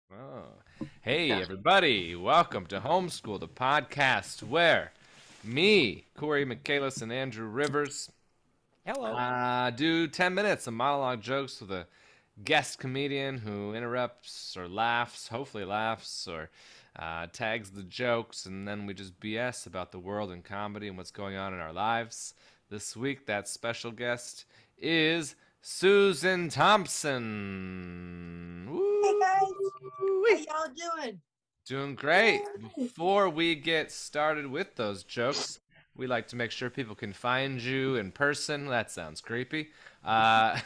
Oh. Hey, everybody. Welcome to Homeschool, the podcast where me, Corey Michaelis, and Andrew Rivers Hello. do 10 minutes of monologue jokes with a guest comedian who interrupts or laughs, hopefully laughs, or tags the jokes, and then we just BS about the world and comedy and what's going on in our lives. This week, that special guest is Susan Thompson. Hey Woo! guys, how y'all doing? Doing great. Yay. Before we get started with those jokes, we like to make sure people can find you in person. That sounds creepy. Uh,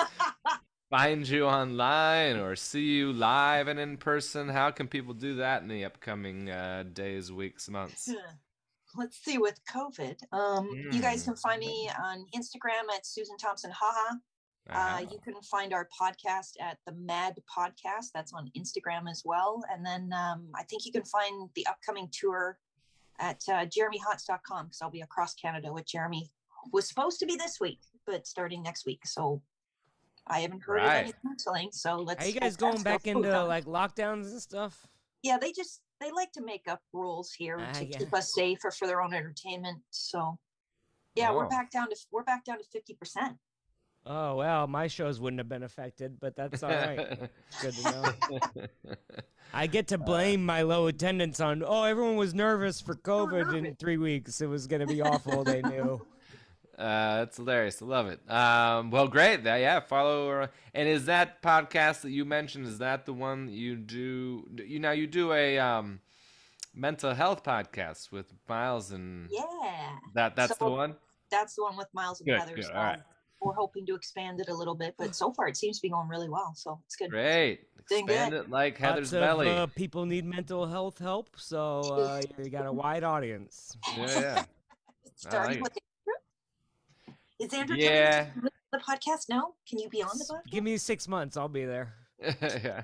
find you online or see you live and in person. How can people do that in the upcoming days, weeks, months? Let's see with COVID. You guys Hmm. can find me on Instagram at Susan Thompson Haha. Uh-huh. You can find our podcast at the Mad Podcast. That's on Instagram as well. And then I think you can find the upcoming tour at jeremyhots.com because I'll be across Canada with Jeremy. Was supposed to be this week, but starting next week. So I haven't heard of Right. any canceling. So Are let's you guys hope going that's back still into going. like lockdowns and stuff? Yeah, they like to make up rules here to Yeah. keep us safe or for their own entertainment. So yeah, we're Oh. back down to 50%. Oh well, my shows wouldn't have been affected, but that's all right. Good to know. I get to blame my low attendance on. Oh, everyone was nervous for COVID in 3 weeks. It was gonna be awful. They knew. That's hilarious. I love it. Well, great. Yeah, follow. And is that podcast that you mentioned? Is that the one that you do? You do a mental health podcast with Miles and Yeah. that's the So one. that's the one with Miles and Good, Heather. good. So All right, we're hoping to expand it a little bit, but so far it seems to be going really well. So it's good. great. Doing Expand good. it like Heather's Lots of belly. people need mental health help, so you got a wide audience. Yeah, I like Starting it. with Andrew. Is Andrew coming Yeah. to the podcast now? Can you be on the Give podcast? me 6 months, I'll be there. Yeah.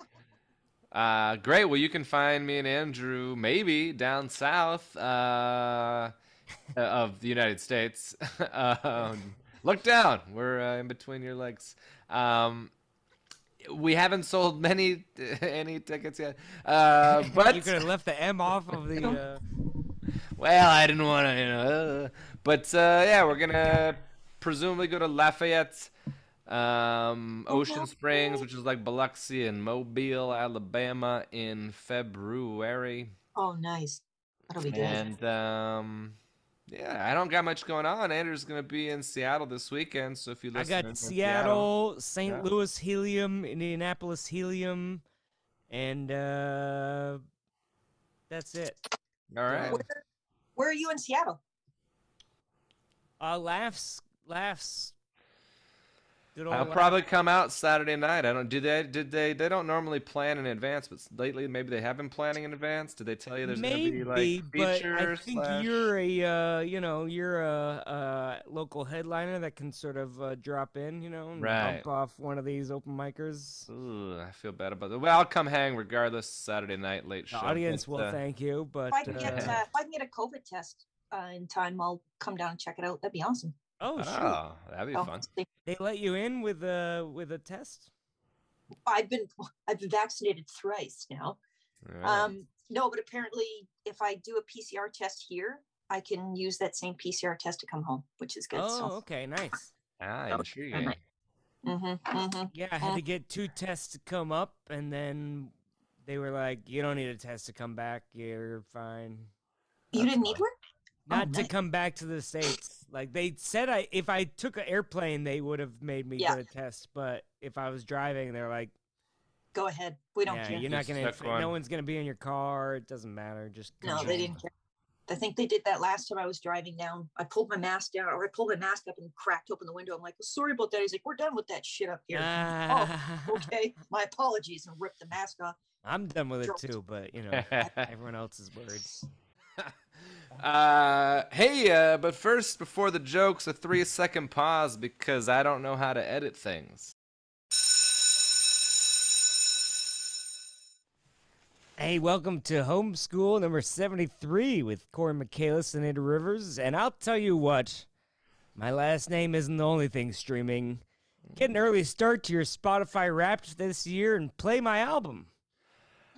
Great. Well, you can find me and Andrew maybe down south of the United States. Look down. We're in between your legs. Um, we haven't sold many any tickets yet, You but could have left the M off of the. well, I didn't want to, but yeah, we're gonna presumably go to Lafayette, Ocean Springs, which is like Biloxi, and Mobile, Alabama, in February. Oh, nice. That'll be good. And yeah, I don't got much going on. Andrew's gonna be in Seattle this weekend, so if you I listen got in Seattle, Seattle, St. yeah. Louis Helium, Indianapolis Helium, and that's it. All right. Where are you in Seattle? Laughs. Good old I'll laugh. probably come out Saturday night. I don't. They don't normally plan in advance, but lately maybe they have been planning in advance. Did they tell you there's gonna be like Maybe, but I features think slash? you're a local headliner that can sort of drop in, and Right. bump off one of these open micers. Ooh, I feel bad about that. Well, I'll come hang regardless. Saturday night, late The show. audience But, will thank you, but If I can get a COVID test in time, I'll come down and check it out. That'd be awesome. oh shoot, oh, that'd be Oh, fun. they let you in with a test. I've been vaccinated thrice now. All right. No, but apparently, if I do a PCR test here, I can use that same PCR test to come home, which is good. Oh, okay, nice. Intriguing. Yeah, I had to get 2 tests to come up, and then they were like, "You don't need a test to come back. You're fine." You That's didn't need fine. one? Not to nice. come back to the States. Like they said, if I took an airplane, they would have made me Yeah. get a test. But if I was driving, they're like, Go ahead. We don't "Yeah, care. you're not Just gonna. took one. No one's gonna be in your car. It doesn't matter. Just come No, home." they didn't care. I think they did that last time I was driving down. I pulled my mask down, or I pulled my mask up and cracked open the window. I'm like, well, sorry about that. He's like, we're done with that shit up here. Oh, okay. My apologies, and ripped the mask off. I'm done with it Dropped. too, but everyone else is worried. Hey, but first, before the jokes, a 3-second pause because I don't know how to edit things. Hey, welcome to Homeschool number 73 with Corey Michaelis and Andrew Rivers. And I'll tell you what, my last name isn't the only thing streaming. Get an early start to your Spotify Wrapped this year and play my album.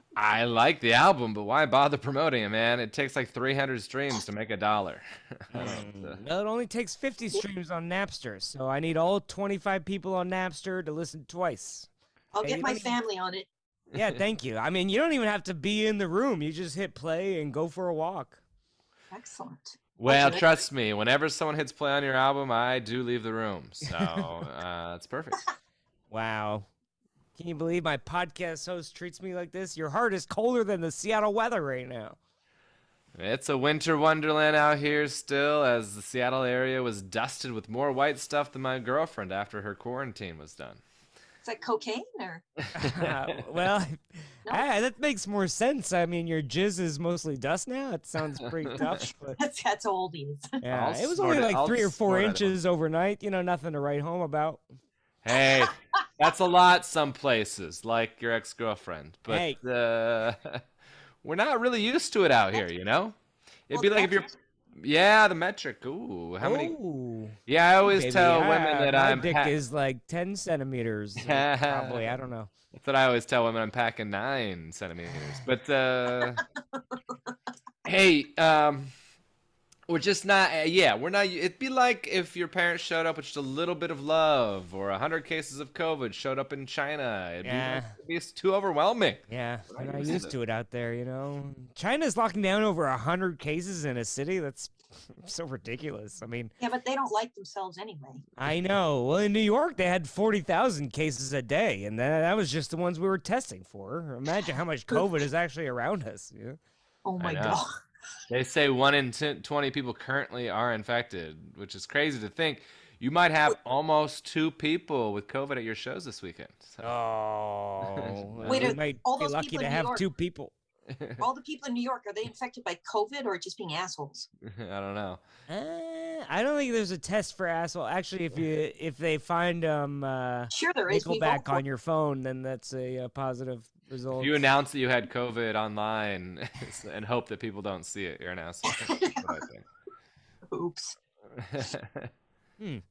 I like the album, but why bother promoting it, man? It takes like 300 streams to make $1. I don't, Well, it only takes 50 streams on Napster, so I need all 25 people on Napster to listen twice. I'll Hey, get you my don't even- family on it. Yeah, thank you. I mean, you don't even have to be in the room. You just hit play and go for a walk. Excellent. Well, Okay. trust me, whenever someone hits play on your album, I do leave the room. So it's perfect. Wow. Can you believe my podcast host treats me like this? Your heart is colder than the Seattle weather right now. It's a winter wonderland out here still, as the Seattle area was dusted with more white stuff than my girlfriend after her quarantine was done. Is that cocaine or? Well, No. that makes more sense. I mean, your jizz is mostly dust now. It sounds pretty tough. But That's oldies. yeah, I'll it was snort only it- like I'll 3 or 4 snort it. inches overnight. You know, nothing to write home about. Hey, that's a lot some places, like your ex-girlfriend. But Hey. we're not really used to it out here, you know? It'd Well, be like if you're... that's- Yeah, the metric. Ooh, how many... Ooh. Yeah, I always Baby, tell women that my I'm... dick is like 10 centimeters. Probably, I don't know. That's what I always tell women. I'm packing 9 centimeters. But hey, we're just not. Yeah, we're not. It'd be like if your parents showed up with just a little bit of love, or 100 cases of COVID showed up in China. Yeah. It'd be too overwhelming. Yeah, Right, we're not used used to to it out there, you know. China's locking down over 100 cases in a city. That's so ridiculous. I mean, Yeah, but they don't like themselves anyway. I know. Well, in New York, they had 40,000 cases a day, and that was just the ones we were testing for. Imagine how much COVID is actually around us. Yeah. Oh my know. god. They say 1 in 20 people currently are infected, which is crazy to think. You might have almost 2 people with COVID at your shows this weekend. So. Oh, Wait, we might all be those lucky people to in New have York- 2 people. All the people in New York, are they infected by COVID or just being assholes? I don't know. I don't think there's a test for asshole. Actually, if they find Sure, there is. We Nickelback vote on your phone, then that's a positive result. If you announce that you had COVID online and hope that people don't see it, you're an asshole. That's what for- Oops. I think.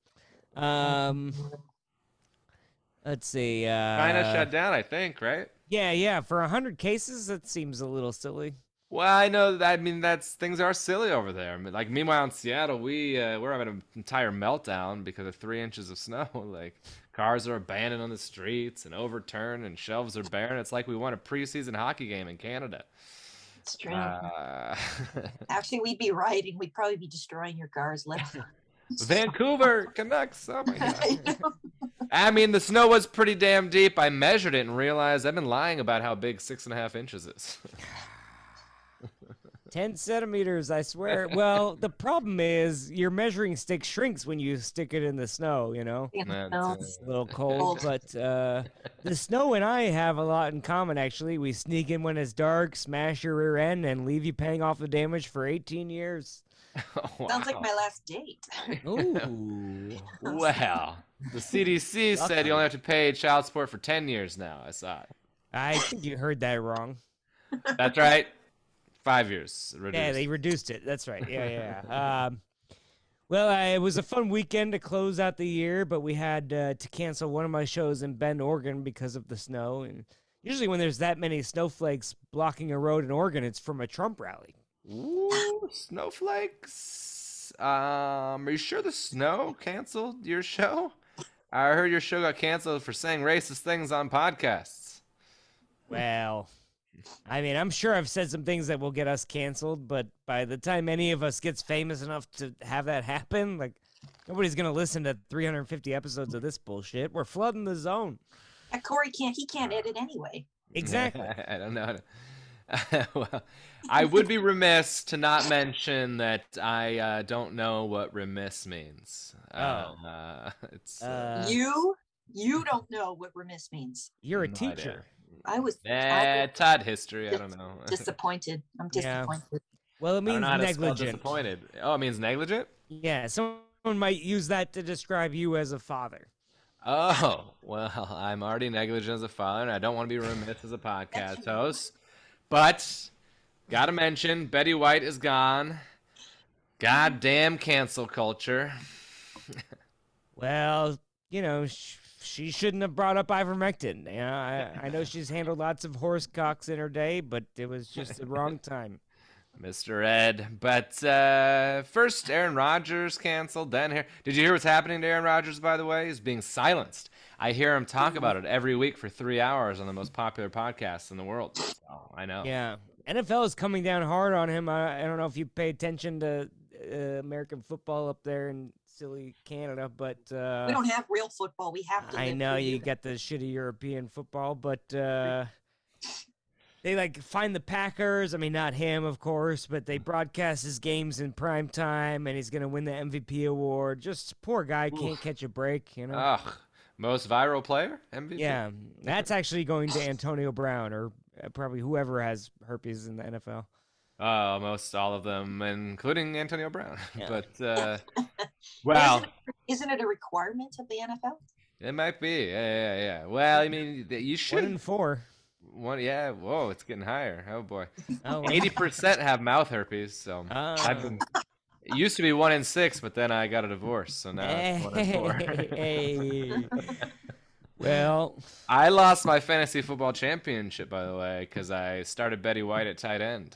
Let's see. China shut down, I think, right? Yeah. For 100 cases, that seems a little silly. Well, I know that. I mean, things are silly over there. I mean, like, meanwhile in Seattle, we're having an entire meltdown because of 3 inches of snow. Like, cars are abandoned on the streets and overturned, and shelves are barren. It's like we won a preseason hockey game in Canada. It's true. Uh, Actually, we'd be rioting. We'd probably be destroying your cars left. Vancouver Canucks. Oh my I god. know. I mean, the snow was pretty damn deep. I measured it and realized I've been lying about how big 6.5 inches is. 10 centimeters, I swear. Well, the problem is your measuring stick shrinks when you stick it in the snow, you know? You That's, know, It's a little cold, but the snow and I have a lot in common, actually. We sneak in when it's dark, smash your rear end, and leave you paying off the damage for 18 years. Oh, sounds like wow. my last date. Ooh. Well, the CDC said you only have to pay child support for 10 years now. I saw it. I think you heard that wrong. That's right. 5 years. Reduced. Yeah, they reduced it. That's right. Yeah. Well, it was a fun weekend to close out the year, but we had to cancel one of my shows in Bend, Oregon because of the snow. And usually when there's that many snowflakes blocking a road in Oregon, it's from a Trump rally. Ooh, snowflakes. Are you sure the snow canceled your show? I heard your show got canceled for saying racist things on podcasts. Well, I mean, I'm sure I've said some things that will get us canceled, but by the time any of us gets famous enough to have that happen, like, nobody's going to listen to 350 episodes of this bullshit. We're flooding the zone. Corey can't edit anyway. Exactly. I don't know how to. Well, I would be remiss to not mention that I don't know what remiss means. It's You don't know what remiss means. You're a no teacher. idea. I was Todd history. I don't know. disappointed. I'm Yeah. disappointed. Well, it I don't means know how to spell negligent. disappointed. Oh, it means negligent? Yeah, someone might use that to describe you as a father. Oh, well, I'm already negligent as a father, and I don't want to be remiss as a podcast host. But, gotta mention, Betty White is gone. Goddamn cancel culture. Well, you know, she shouldn't have brought up ivermectin. I know she's handled lots of horse cocks in her day, but it was just the wrong time. Mr. Ed. But first, Aaron Rodgers canceled. Then here, did you hear what's happening to Aaron Rodgers? By the way, he's being silenced. I hear him talk about it every week for 3 hours on the most popular podcasts in the world. So, I know. Yeah, NFL is coming down hard on him. I don't know if you pay attention to American football up there in silly Canada, but we don't have real football. We have to. I know you got the shitty European football, but they like find the Packers. I mean, not him, of course, but they broadcast his games in prime time, and he's gonna win the MVP award. Just poor guy can't catch a break, you know. Ugh. Most viral player MVP. Yeah, that's actually going to Antonio Brown or probably whoever has herpes in the NFL. Most all of them, including Antonio Brown. Yeah. But well, isn't it a requirement of the NFL? It might be. Yeah. Well, I mean, you should. 1 in 4. Yeah. Whoa, it's getting higher. Oh boy. Oh, 80% have mouth herpes. So I've been. It used to be 1 in 6, but then I got a divorce, so now it's 1 in 4. Hey. Well, I lost my fantasy football championship, by the way, because I started Betty White at tight end.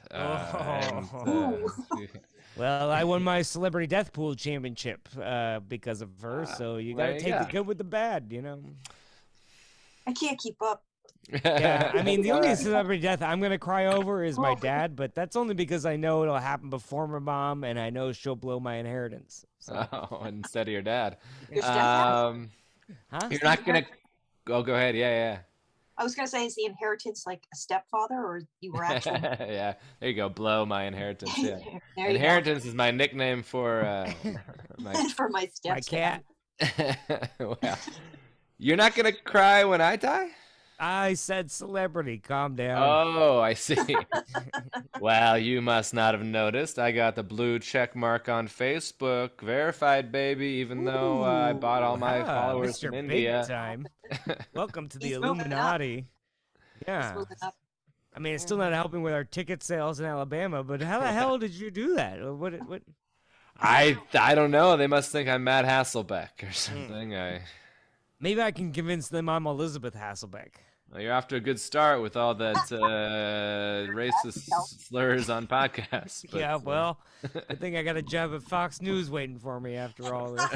Well, I won my celebrity death pool championship because of her. So you got to take the good with the bad, you know. I can't keep up. Yeah, I mean, the only celebrity death I'm gonna cry over is my dad, but that's only because I know it'll happen before my mom, and I know she'll blow my inheritance. So. Oh, instead of your dad. Huh? You're not gonna. Oh, go ahead. Yeah. I was gonna say, is the inheritance like a stepfather, or you were actually? Yeah, there you go. Blow my inheritance. Yeah. Inheritance is my nickname for for my cat. Well, you're not gonna cry when I die? I said celebrity. Calm down. Oh, I see. Well, you must not have noticed. I got the blue check mark on Facebook. Verified, baby, even though I bought all my followers Mr. from India. Big time. Welcome to the Illuminati. Yeah. I mean, it's still not helping with our ticket sales in Alabama, but how the hell did you do that? What? I don't know. They must think I'm Matt Hasselbeck or something. Maybe I can convince them I'm Elizabeth Hasselbeck. Well, you're off to a good start with all that racist slurs on podcasts. But, yeah, well, I think I got a job at Fox News waiting for me after all this.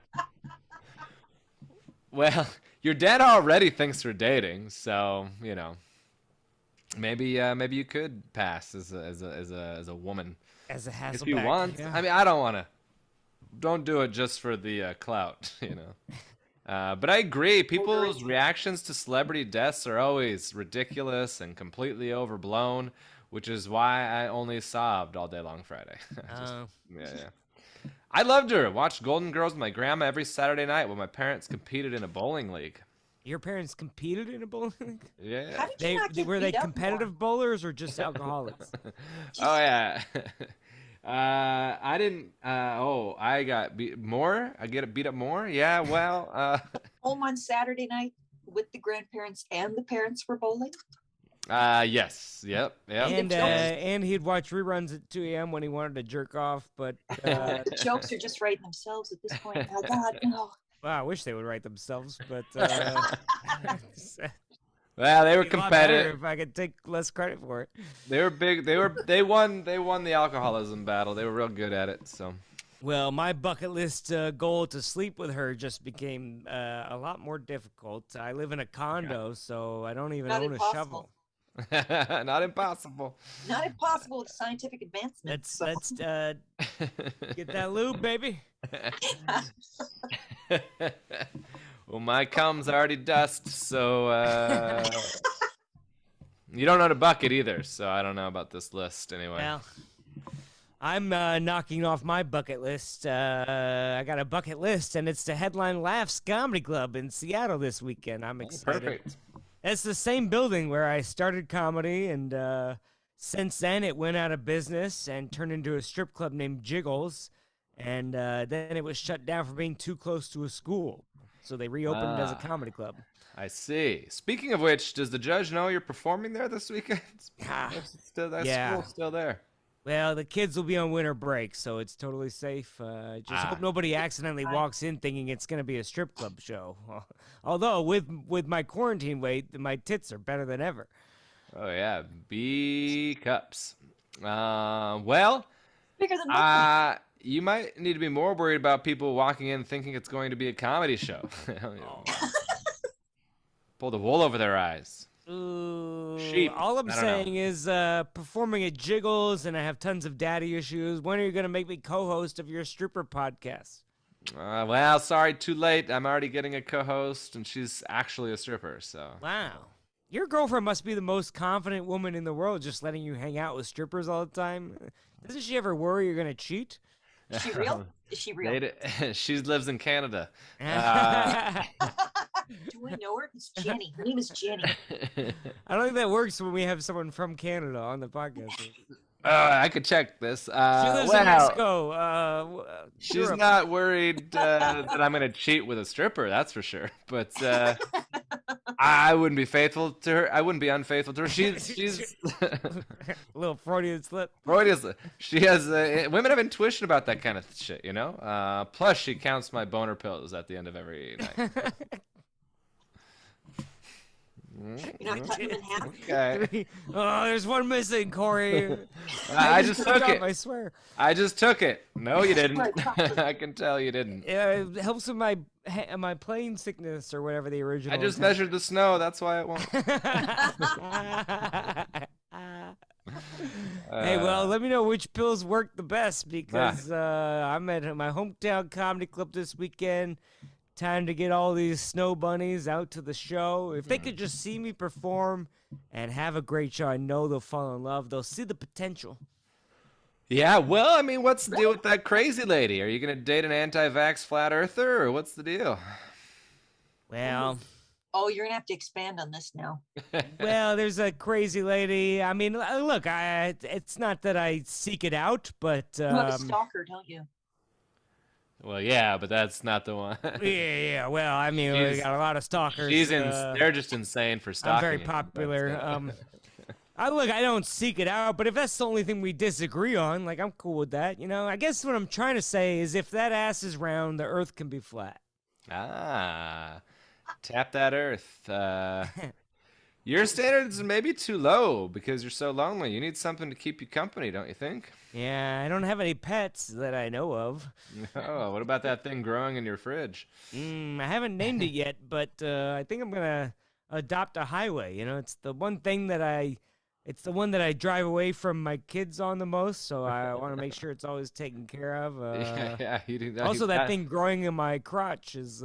Well, your dad already thinks we're dating, so you know, maybe you could pass as a woman. As a Hasselbeck, if you want. Yeah. I mean, I don't want to. Don't do it just for the clout, you know. But I agree. People's reactions to celebrity deaths are always ridiculous and completely overblown, which is why I only sobbed all day long Friday. Yeah. I loved her. Watched Golden Girls with my grandma every Saturday night when my parents competed in a bowling league. Your parents competed in a bowling league? Yeah. How did you not get were they beat up competitive bowlers or just alcoholics? Oh yeah. I didn't. I got beat more. I get beat up more. Yeah. Well. Home on Saturday night with the grandparents and the parents were bowling. Yes. Yep. And he'd watch reruns at 2 a.m. when he wanted to jerk off. But the jokes are just writing themselves at this point. Oh God, no. Wow, I wish they would write themselves, but. Well, they were competitive. If I could take less credit for it. They were big. They won the alcoholism battle. They were real good at it. So. Well, my bucket list goal to sleep with her just became a lot more difficult. I live in a condo, so I don't even own a shovel. Not impossible. Not impossible with scientific advancement. Let's get that lube, baby. Well, my cum's already dust, so you don't own a bucket either, so I don't know about this list anyway. Well, I'm knocking off my bucket list. I got a bucket list, and it's to headline Laughs Comedy Club in Seattle this weekend. I'm excited. Perfect. It's the same building where I started comedy, and since then it went out of business and turned into a strip club named Jiggles, and then it was shut down for being too close to a school. So they reopened as a comedy club. I see. Speaking of which, does the judge know you're performing there this weekend? Yeah. School's still there. Well, the kids will be on winter break, so it's totally safe. Just hope nobody accidentally walks in thinking it's gonna be a strip club show. Although with my quarantine weight, my tits are better than ever. Oh yeah, B cups. Well, Bigger than mine. you might need to be more worried about people walking in thinking it's going to be a comedy show. Pull the wool over their eyes. Ooh, Sheep. all I'm I don't know. saying is performing at Jiggles, and I have tons of daddy issues. When are you gonna make me co-host of your stripper podcast? Well, sorry, too late. I'm already getting a co-host, and she's actually a stripper. So Wow. Your girlfriend must be the most confident woman in the world, just letting you hang out with strippers all the time. Doesn't she ever worry you're gonna cheat? Is she real? Is she real? she lives in Canada. Do I know her? It's Jenny. Her name is Jenny. I don't think that works when we have someone from Canada on the podcast. I could check this. She lives in Mexico. She's Europe. not worried that I'm going to cheat with a stripper, that's for sure. But I wouldn't be faithful to her. I wouldn't be unfaithful to her. She's A little Freudian slip. Freudian. She has women have intuition about that kind of shit, you know. Plus, she counts my boner pills at the end of every night. You're not cutting them in half. Okay. Oh, there's one missing, Corey. I just took it. I swear. I just took it. No, you didn't. I can tell you didn't. It helps with my plane sickness or whatever the original. I just measured the snow. That's why it won't. Hey, well, let me know which pills work the best because I'm at my hometown comedy club this weekend. Time to get all these snow bunnies out to the show. If they could just see me perform and have a great show, I know they'll fall in love. They'll see the potential. Yeah, well, I mean, what's the deal with that crazy lady? Are you going to date an anti-vax flat earther, or what's the deal? Well, Oh, you're gonna have to expand on this now. there's a crazy lady. I mean, look, it's not that I seek it out, but You have a stalker, don't you? Well, yeah, but that's not the one. yeah. Well, I mean, we She's- got a lot of stalkers. They're just insane for stalking. I'm very you, popular. but, I don't seek it out, but if that's the only thing we disagree on, like, I'm cool with that. You know, I guess what I'm trying to say is if that ass is round, the earth can be flat. tap that earth. Your standards may be too low because you're so lonely. You need something to keep you company, don't you think? Yeah, I don't have any pets that I know of. Oh, what about that thing growing in your fridge? I haven't named it yet, but I think I'm gonna adopt a highway. You know, it's the one that I drive away from my kids on the most, so I want to make sure it's always taken care of. Yeah, you do that. Also, that thing growing in my crotch is.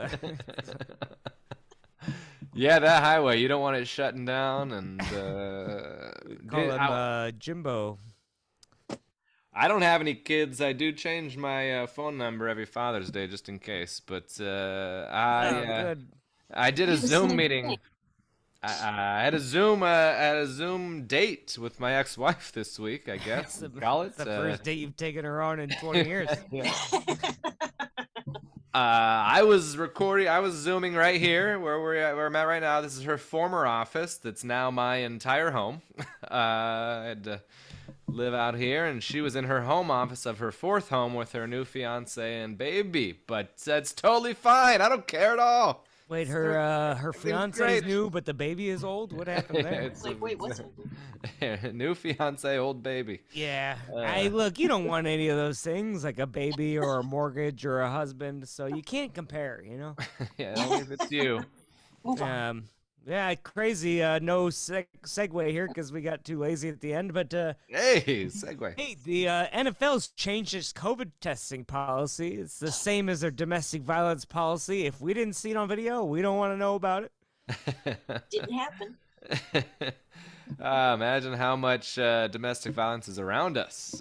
Yeah, that highway. You don't want it shutting down, and Call him Jimbo. I don't have any kids. I do change my phone number every Father's Day just in case. But Good. I did a Do the Zoom same meeting. thing. I had a Zoom date with my ex-wife this week. I guess call it. The first date you've taken her on in 20 years. I was recording. I was zooming right here where I'm at right now. This is her former office. That's now my entire home. I had to live out here, and she was in her home office of her fourth home with her new fiance and baby. But that's totally fine. I don't care at all. Wait, her fiance is great. new, but the baby is old. What happened there? It's Like, wait, what's new fiance, old baby. Yeah, I look. You don't want any of those things, like a baby or a mortgage or a husband. So you can't compare. You know. Yeah, only if it's you. Move on. Yeah, crazy. No segue here because we got too lazy at the end. But Hey, segue. hey, the NFL's changed its COVID testing policy. It's the same as their domestic violence policy. If we didn't see it on video, we don't want to know about it. Didn't happen. Imagine how much domestic violence is around us.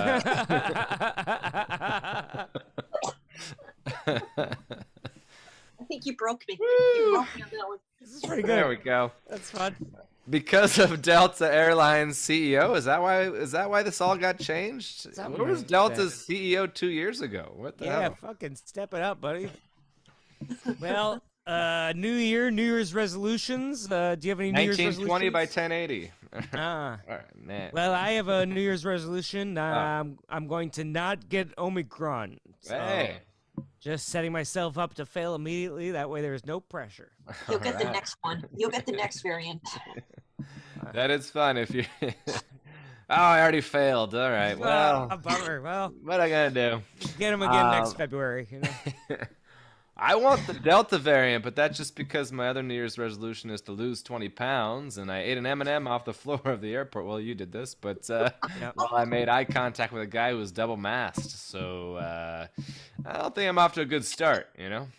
I think you broke me. You broke me on that one. This is pretty There good. we go. That's fun. Because of Delta Airlines CEO, is that why this all got changed? Something Where was like Delta's CEO 2 years ago? What the Yeah, hell? fucking step it up, buddy. Well, New Year's resolutions. Do you have any New Year's 1920 resolutions? by 1080. Ah. All right, man. Well, I have a New Year's resolution. I'm going to not get Omicron. So Hey. just setting myself up to fail immediately. That way there's no pressure. You'll get the next one. You'll get the next variant. That is fun if you. Oh, I already failed. All right. Well, Bummer. Well, what am I gonna do? get him again next February. You know? I want the Delta variant, but that's just because my other New Year's resolution is to lose 20 pounds, and I ate an M&M off the floor of the airport. Well, you did this, but well, I made eye contact with a guy who was double masked, so I don't think I'm off to a good start, you know?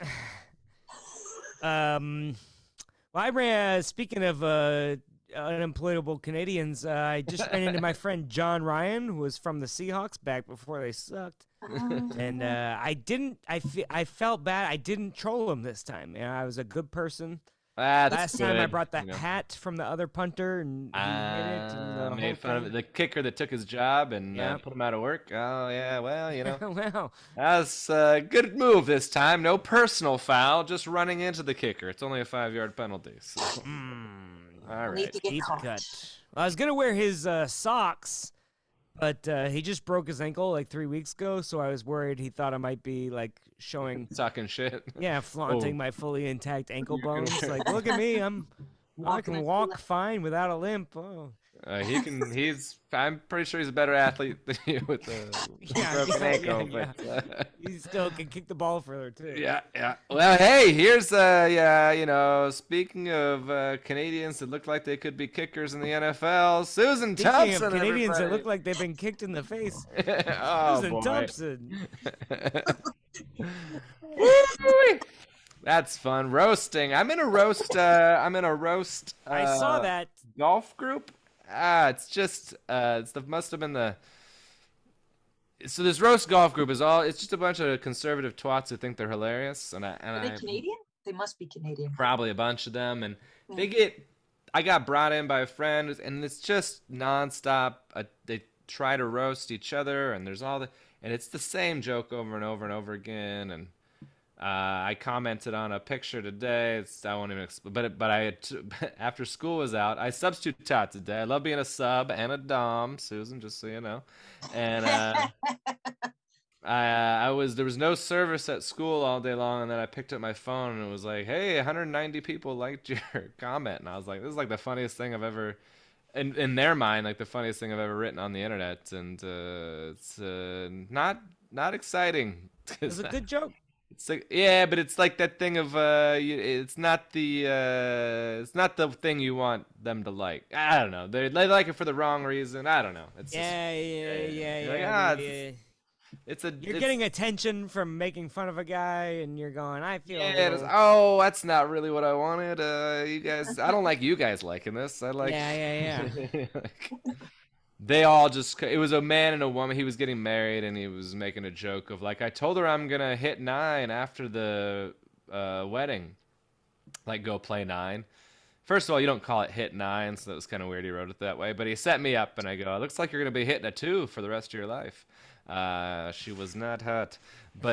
Well, speaking of unemployable Canadians, I just ran into my friend John Ryan, who was from the Seahawks back before they sucked. And I felt bad. I didn't troll him this time. You know, I was a good person. Last time I brought the hat from the other punter and he hit it. And made fun of the kicker that took his job and put him out of work. Oh, yeah, well, you know. Well, that's a good move this time. No personal foul, just running into the kicker. It's only a 5-yard penalty. So. All right. Deep cut. I was going to wear his socks, but he just broke his ankle like 3 weeks ago, so I was worried he thought I might be like showing talking shit. Yeah, flaunting my fully intact ankle bones. Like, look at me, I can walk fine without a limp. Oh. I'm pretty sure he's a better athlete than you with the broken ankle. But, he still can kick the ball further too. Yeah. Well, hey, here's speaking of Canadians that look like they could be kickers in the NFL, Susan Thompson. Speaking of Canadians that look like they've been kicked in the face. Susan Thompson. That's fun. Roasting. I'm in a roast. I saw that golf group. It's just must have been the. So this roast golf group is all. It's just a bunch of conservative twats who think they're hilarious. Are they Canadian? They must be Canadian. Probably a bunch of them, and I got brought in by a friend, and it's just nonstop. They try to roast each other, and and it's the same joke over and over and over again, and. I commented on a picture today. I won't even explain. But after school was out, I substitute taught today. I love being a sub and a dom, Susan, just so you know. And there was no service at school all day long, and then I picked up my phone and it was like, hey, 190 people liked your comment, and I was like, this is like the funniest thing I've ever. In their mind, like the funniest thing I've ever written on the internet, and it's not exciting. It's a good joke. It's like, yeah, but it's like that thing of it's not the thing you want them to like. I don't know. They like it for the wrong reason. I don't know. It's yeah. You're getting attention from making fun of a guy, and you're going, I feel. Yeah. That's not really what I wanted. You guys, I don't like you guys liking this. I like. Yeah. They all just, it was a man and a woman. He was getting married and he was making a joke of like, I told her I'm going to hit 9 after the wedding. Like, go play 9. First of all, you don't call it hit 9, so that was kind of weird he wrote it that way. But he set me up and I go, it looks like you're going to be hitting a 2 for the rest of your life. She was not hot. But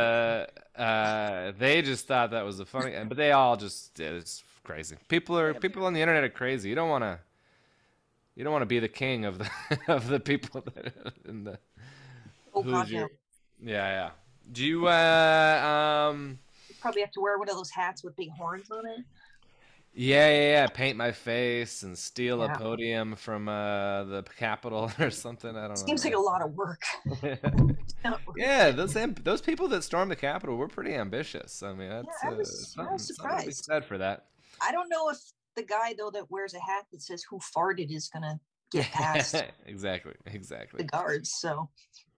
they just thought that was a funny, but they all just, it's crazy. People on the internet are crazy. You don't want to be the king of the people that in the. Oh God, no. Yeah. Do you You probably have to wear one of those hats with big horns on it. Yeah. Paint my face and steal a podium from the Capitol or something. I don't know. Seems like a lot of work. Yeah, those people that stormed the Capitol were pretty ambitious. I mean, that's I was surprised. Something to be said for that. I don't know if the guy though that wears a hat that says "Who farted" is gonna get past exactly the guards. So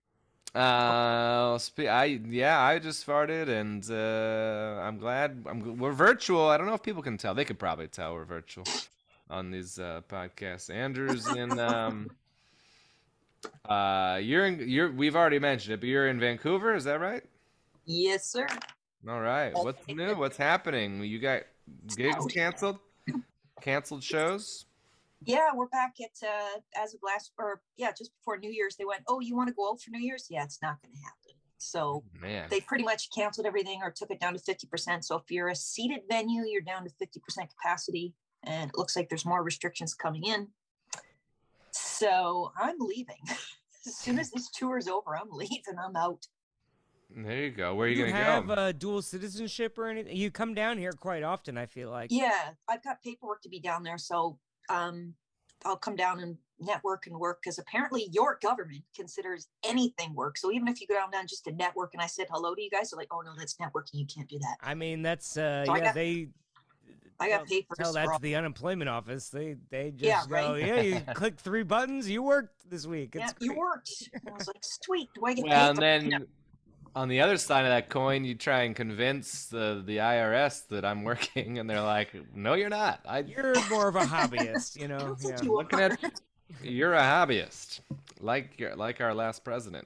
I just farted, and I'm glad we're virtual. I don't know if people can tell. They could probably tell we're virtual on these podcasts. Andrew's in we've already mentioned it, but you're in Vancouver, is that right? Yes, sir. All right. What's new? What's happening? You got gigs canceled? Canceled shows? Yeah, we're back at as of just before New Year's. They went, "Oh, you want to go out for New Year's?" Yeah, it's not going to happen. So Man. they pretty much canceled everything or took it down to 50%. So if you're a seated venue, you're down to 50% capacity. And it looks like there's more restrictions coming in. So I'm leaving. As soon as this tour is over, I'm leaving. I'm out. There you go. Where are you You gonna have go? dual citizenship or anything? You come down here quite often, I feel like. Yeah, I've got paperwork to be down there. So I'll come down and network and work because apparently your government considers anything work. So even if you go down just to network and I said hello to you guys, they're like, oh no, that's networking. You can't do that. I mean, that's So I got papers. tell that to the unemployment office. They just Yeah, go, right? yeah, you click 3 buttons, you worked this week. Yeah, It's you great. worked. And I was like, sweet. Do I get Well, paid? and then on the other side of that coin, you try and convince the IRS that I'm working, and they're like, "No, you're not. You're more of a hobbyist, you I know. don't think Yeah. you looking are. at you're a hobbyist, like our last president.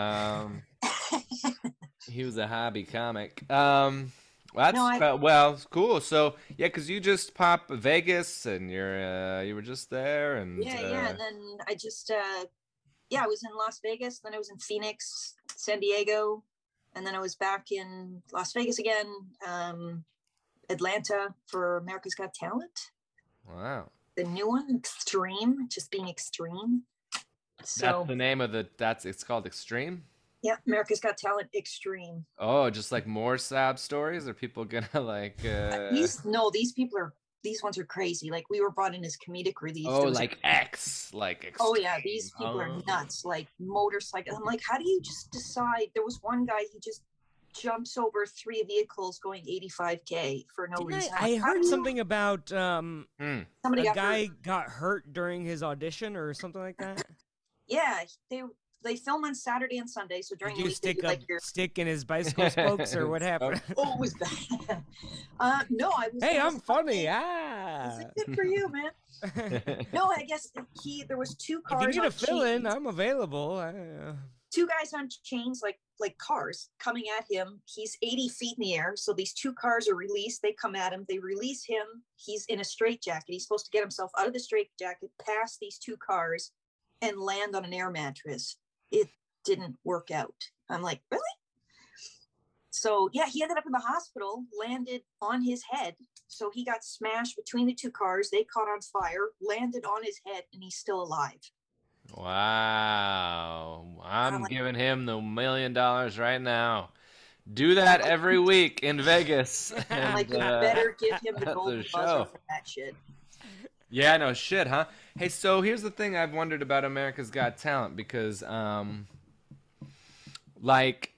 He was a hobby comic. Well, No, well, cool. So yeah, because you just pop Vegas, and you were just there, and yeah. And then I just I was in Las Vegas, then I was in Phoenix, San Diego, and then I was back in Las Vegas again, Atlanta for America's Got Talent. wow. The new one, Extreme, just being extreme. So That's the name of it's called Extreme. yeah, America's Got Talent Extreme. Oh, just like more sad stories? Are people gonna like These ones are crazy. Like we were brought in as comedic relief. Oh, There was like X, like oh yeah, Extreme. these people Oh. are nuts. Like motorcycle. I'm like, how do you just decide? There was one guy, he just jumps over 3 vehicles going 85K for no Didn't reason. I How heard do you- something about Hmm. Somebody a got guy hurt. got hurt during his audition or something like that. Yeah, they film on Saturday and Sunday. So during Did the you week, they stick do, a like your stick in his bicycle spokes or what happened? oh, it was bad. No, I was. Hey, it was I'm funny. I was Ah. like, good for you, man. No, I guess there was 2 If cars you need on a fill in, chains. I'm available. 2 guys on chains, like cars coming at him. He's 80 feet in the air. So these 2 cars are released. They come at him. They release him. He's in a straitjacket. He's supposed to get himself out of the straitjacket, past these 2 cars, and land on an air mattress. It didn't work out. I'm like, really? So yeah, he ended up in the hospital, landed on his head. So he got smashed between the 2 cars. They caught on fire, landed on his head, and he's still alive. Wow. I'm like- giving him the $1 million right now. Do that every week in Vegas. I'm And, like, you better give him the at the golden show. buzzer for that shit. Yeah, no shit, huh? Hey, so here's the thing I've wondered about America's Got Talent because, like,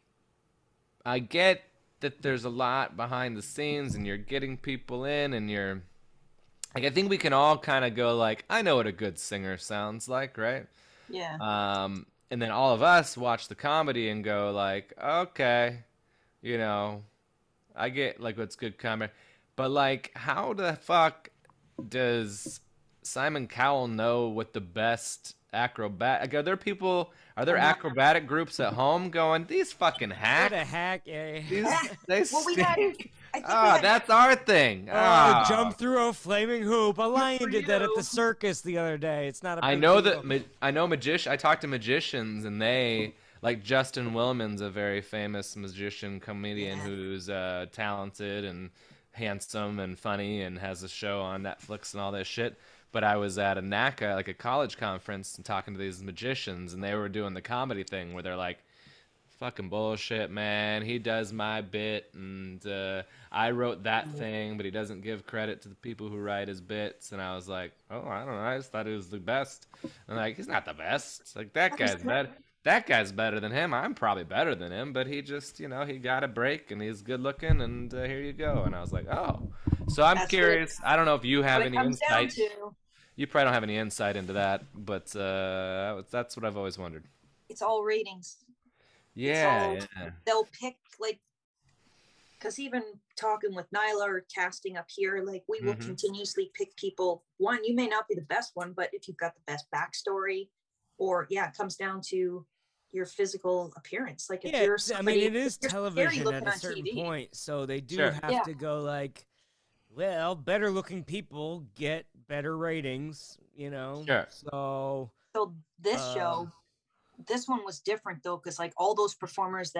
I get that there's a lot behind the scenes and you're getting people in and you're, like, I think we can all kind of go like, I know what a good singer sounds like, right? Yeah. And then all of us watch the comedy and go like, okay, you know, I get like what's good comedy, but like, how the fuck does Simon Cowell know what the best acrobat? Are there acrobatic groups at home going, these fucking What hacks? a hack! Yeah. They Well, we had- stink. I think we Ah, had- that's our thing. Oh, Ah. jump through a flaming hoop. A lion for did that at you. the circus the other day. It's not a I big know deal. that I know I talk to magicians and they like Justin Willman's a very famous magician comedian Yeah. who's talented and handsome and funny and has a show on Netflix and all this shit. But I was at a NACA, like a college conference, and talking to these magicians and they were doing the comedy thing where they're like, fucking bullshit, man. He does my bit, and I wrote that thing, but he doesn't give credit to the people who write his bits. And I was like, oh, I don't know. I just thought he was the best. And like, he's not the best. Like that guy's better. That guy's better than him. I'm probably better than him, but he just, you know, he got a break and he's good looking, and here you go. And I was like, oh. So I'm That's curious. I don't know if you have What it any comes down insight. to, You probably don't have any insight into that, but that's what I've always wondered. it's all ratings. Yeah, all- yeah. They'll pick like, because even talking with Nyla or casting up here, like we will Mhm. continuously pick people. One, you may not be the best one, but if you've got the best backstory, or yeah, it comes down to your physical appearance. Like if Yeah, you're I somebody, mean, it is if you're scary television looking at a on certain TV. point, so they do Sure. have Yeah. to go like, well, better looking people get better ratings, you know. Sure. So So this Uh, show, this one was different though, because like all those performers that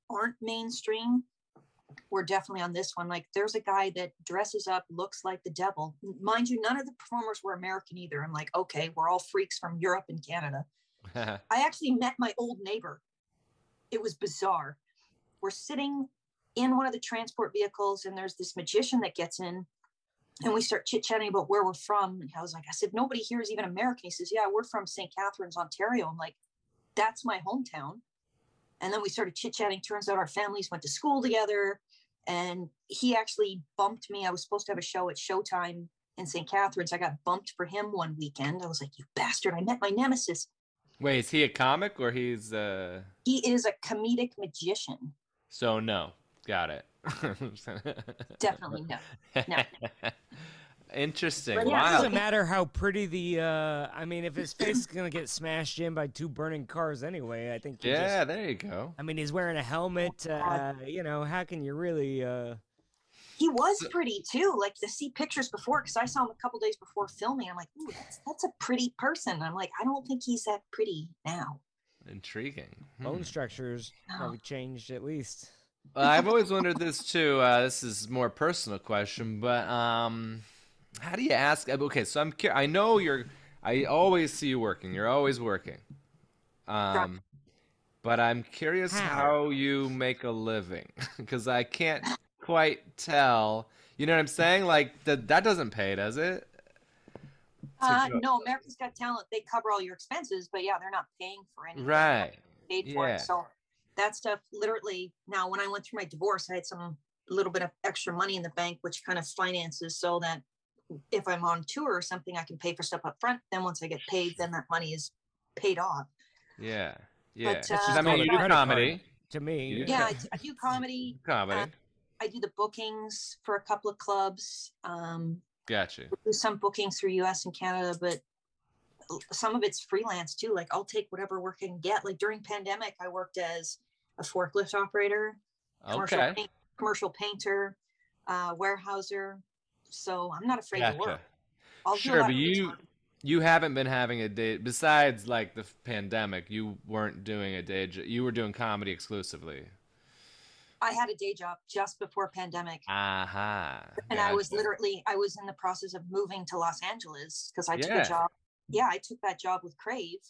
aren't mainstream were definitely on this one. Like there's a guy that dresses up, looks like the devil. Mind you, none of the performers were American either. I'm like, okay, we're all freaks from Europe and Canada. I actually met my old neighbor. It was bizarre. We're sitting in one of the transport vehicles and there's this magician that gets in and we start chit-chatting about where we're from. And I said, nobody here is even American. He says, yeah, we're from St. Catharines, Ontario. I'm like, that's my hometown. And then we started chit-chatting. Turns out our families went to school together. And he actually bumped me. I was supposed to have a show at Showtime in St. Catharines. I got bumped for him one weekend. I was like, you bastard, I met my nemesis. Wait, is he a comic or he's He is a comedic magician. So no. Got it. Definitely no. Interesting. But yeah, Wow. It doesn't matter how pretty the. I mean, if his face is gonna get smashed in by 2 burning cars anyway, I think. Yeah, there you go. I mean, he's wearing a helmet. You know, how can you really? He was pretty too. Like to see pictures before, because I saw him a couple days before filming. I'm like, ooh, that's a pretty person. I'm like, I don't think he's that pretty now. Intriguing. Bone structures probably changed at least. I've always wondered this too. This is a more personal question, but how do you ask? Okay, so I'm curious. I know I always see you working. You're always working. But I'm curious how you make a living because I can't quite tell. You know what I'm saying? Like that doesn't pay, does it? No, America's Got Talent. They cover all your expenses, but yeah, they're not paying for anything. Right. Paid for it. So that stuff literally. Now, when I went through my divorce, I had a little bit of extra money in the bank, which kind of finances so that if I'm on tour or something, I can pay for stuff up front. Then once I get paid, then that money is paid off. Yeah. Yeah. But, I mean, you do comedy. To me. Yeah, I do comedy. Comedy. I do the bookings for a couple of clubs. Gotcha. Do some bookings through US and Canada, but some of it's freelance too. Like I'll take whatever work I can get. Like during pandemic, I worked as a forklift operator, commercial painter, warehouser. So I'm not afraid to work. Sure, but you haven't been having a day besides like the pandemic. You weren't doing a day job. You were doing comedy exclusively. I had a day job just before pandemic. And gotcha. I was in the process of moving to Los Angeles because I took a job. Yeah, I took that job with Crave.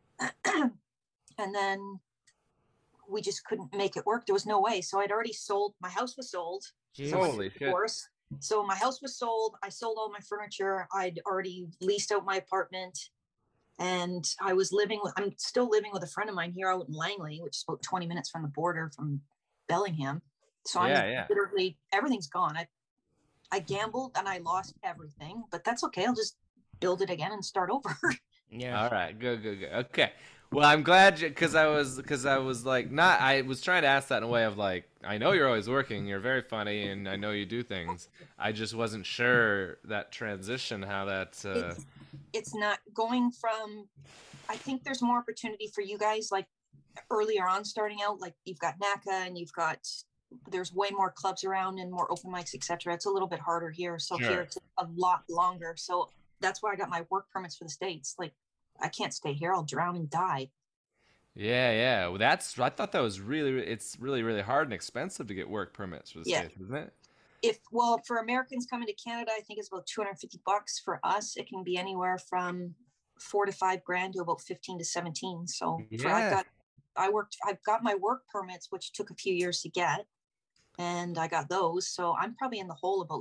And then we just couldn't make it work. There was no way. So I'd already sold, my house was sold. Holy shit. So my house was sold. I sold all my furniture. I'd already leased out my apartment. And I'm still living with a friend of mine here out in Langley, which is about 20 minutes from the border from Bellingham. So literally everything's gone. I gambled and I lost everything, but that's okay. I'll just build it again and start over. Yeah. All right. Good. Okay. Well, I'm glad because I was like I was trying to ask that in a way of like I know you're always working. You're very funny, and I know you do things. I just wasn't sure that transition how that. It's not going from. I think there's more opportunity for you guys like earlier on starting out. Like you've got NACA and there's way more clubs around and more open mics, etc. It's a little bit harder here. So here it's a lot longer. So that's why I got my work permits for the States. Like I can't stay here. I'll drown and die. Yeah. Well, I thought that was it's really hard and expensive to get work permits for the States, isn't it? For Americans coming to Canada, I think it's about $250. For us, it can be anywhere from $4 to $5 grand to about 15 to 17. So I've got my work permits, which took a few years to get. And I got those. So I'm probably in the hole about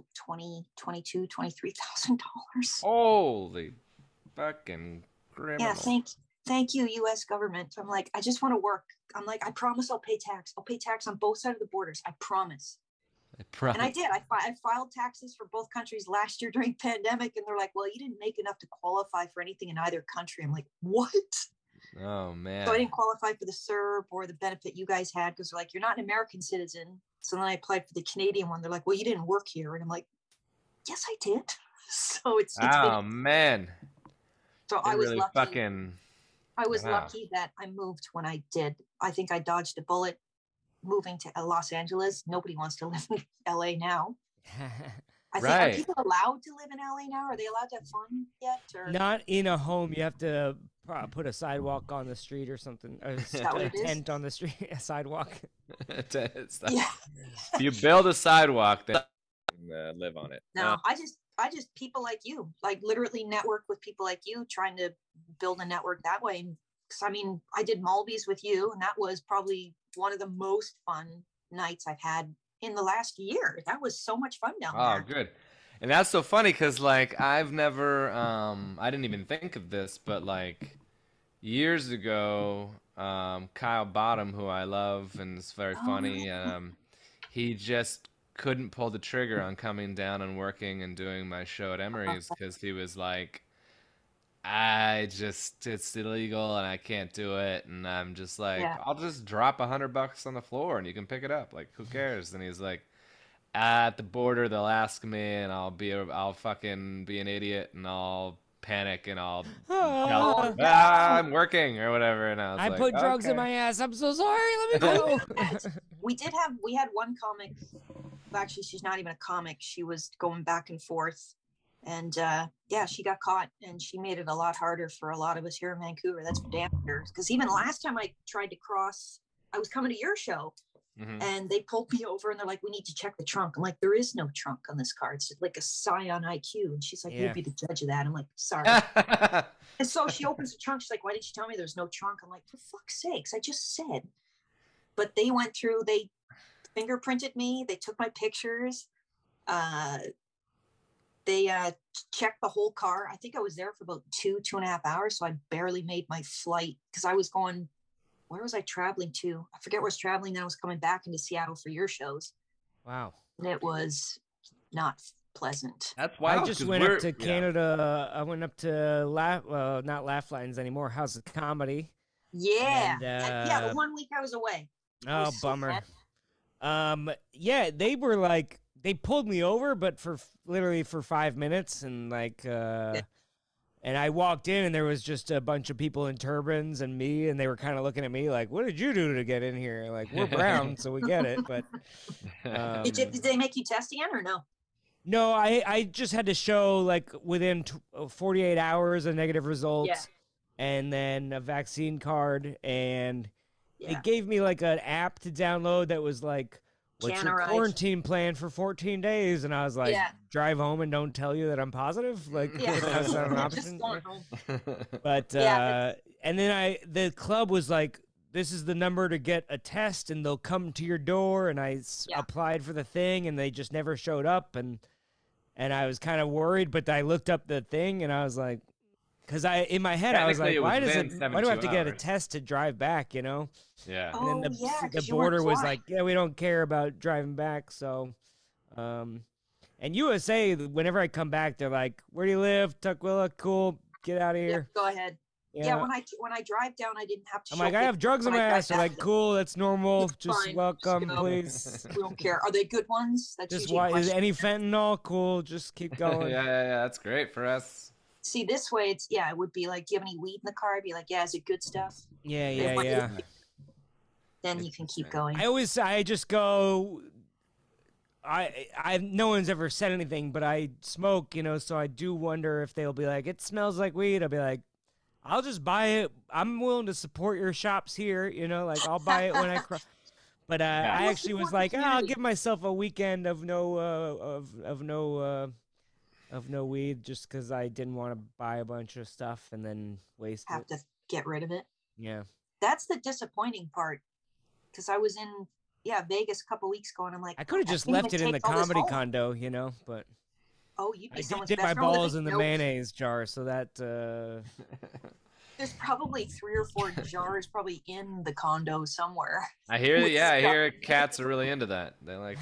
$23,000. Holy fucking criminal. Yeah, thank you, US government. I'm like, I just want to work. I'm like, I promise I'll pay tax. I'll pay tax on both sides of the borders. I promise. And I did. I filed taxes for both countries last year during pandemic. And they're like, well, you didn't make enough to qualify for anything in either country. I'm like, what? Oh, man. So I didn't qualify for the CERB or the benefit you guys had because they're like, you're not an American citizen. So then I applied for the Canadian one. They're like, well, you didn't work here. And I'm like, yes, I did. So it's man. So I was really lucky. I was lucky that I moved when I did. I think I dodged a bullet moving to Los Angeles. Nobody wants to live in LA now. I think, are people allowed to live in LA now? Are they allowed to have fun yet? Or? Not in a home. You have to put a sidewalk on the street or something. A tent on the street, a sidewalk. It's like, Yeah. if you build a sidewalk, then live on it. No, I just people like you, like literally network with people like you, trying to build a network that way. Because I mean, I did Malby's with you, and that was probably one of the most fun nights I've had in the last year. That was so much fun down Oh, there. good. And that's so funny because like I've never I didn't even think of this, but like years ago, Kyle Bottom, who I love and is very Oh, funny, he just couldn't pull the trigger on coming down and working and doing my show at Emery's because he was like, it's illegal and I can't do it. And I'm just like, yeah. I'll just drop $100 on the floor and you can pick it up. Like, who cares? And he's like, at the border, they'll ask me and I'll fucking be an idiot and I'll panic and I'll yell, Ah, I'm working or whatever. And I was I like, put drugs in okay. my ass. I'm so sorry. Let me go. We had one comic. Actually, she's not even a comic. She was going back and forth, and yeah, she got caught, and she made it a lot harder for a lot of us here in Vancouver. That's for damn sure. Because even last time I tried to cross, I was coming to your show, and they pulled me over, and they're like, "We need to check the trunk." I'm like, "There is no trunk on this car. It's like a Scion IQ." And she's like, Yeah. "You'll be the judge of that." I'm like, "Sorry." And so she opens the trunk. She's like, "Why didn't you tell me there's no trunk?" I'm like, "For fuck's sakes, I just said." But they went through. They fingerprinted me. They took my pictures. They checked the whole car. I think I was there for about 2.5 hours. So I barely made my flight because I was going, where was I traveling to? I forget where I was traveling. Then I was coming back into Seattle for your shows. Wow. And it was not pleasant. That's wild. I just 'cause went up we're- to yeah. Canada. I went up to not Laugh Lines anymore. House of Comedy. Yeah. And, Yeah. The 1 week I was away. I Oh, was so bummer. sad. Yeah, they were like, they pulled me over, but for literally for 5 minutes, and like, and I walked in, and there was just a bunch of people in turbans and me, and they were kind of looking at me like, "What did you do to get in here?" Like, we're brown, so we get it, but. Did they make you test again or no? No, I just had to show like within 48 hours a negative result, Yeah. and then a vaccine card, and Yeah. it gave me like an app to download that was like, "What's your Canna, right? quarantine plan for 14 days?" And I was like, Yeah. "Drive home and don't tell you that I'm positive." Like, Yeah. that's not an Just option. going home. But Yeah, and then the club was like, "This is the number to get a test, and they'll come to your door." And I Yeah. applied for the thing, and they just never showed up, and I was kind of worried. But I looked up the thing, and I was like, because in my head I was Technically, like, it was why within do I have to 72 get a hours. test to drive back? You know? Yeah. Oh, And then yeah, the 'cause you weren't border was flying. like, "Yeah, we don't care about driving back." So, and USA, whenever I come back, they're like, "Where do you live? Tukwila, cool, get out of Yeah, here." go ahead. You Yeah, know? when I drive down, I didn't have to. I'm show like, "I have papers. drugs in When my I drive ass." They're back, like, "Cool, that's normal. It's Just fine. welcome, Just go. please." we don't care. Are they good ones? That's Just usually a why is question. any fentanyl? Cool, just keep Yeah, going. yeah, that's great for us. See, this way, it's it would be like, "Do you have any weed in the car?" I'd be like, "Yeah, is it good stuff?" Yeah, They yeah, want you yeah. to- Then you can keep Interesting. going. I just go. No one's ever said anything, but I smoke, so I do wonder if they'll be like, "It smells like weed." I'll be like, "I'll just buy it. I'm willing to support your shops here, like I'll buy it when I cross." But I We'll actually was support the like, "Oh, I'll community." give myself a weekend of no of no weed, just because I didn't want to buy a bunch of stuff and then waste Have it." to get rid of it. Yeah. That's the disappointing part, because I was in Vegas a couple weeks ago, and I'm like, I could have just can't even left it in the take all this comedy home. condo, but Oh, you'd I be did someone's dip my best friend with balls a in the note. mayonnaise jar, so that There's probably 3 or 4 jars probably in the condo somewhere. I hear, With yeah, I stuff. hear cats are really into that. They like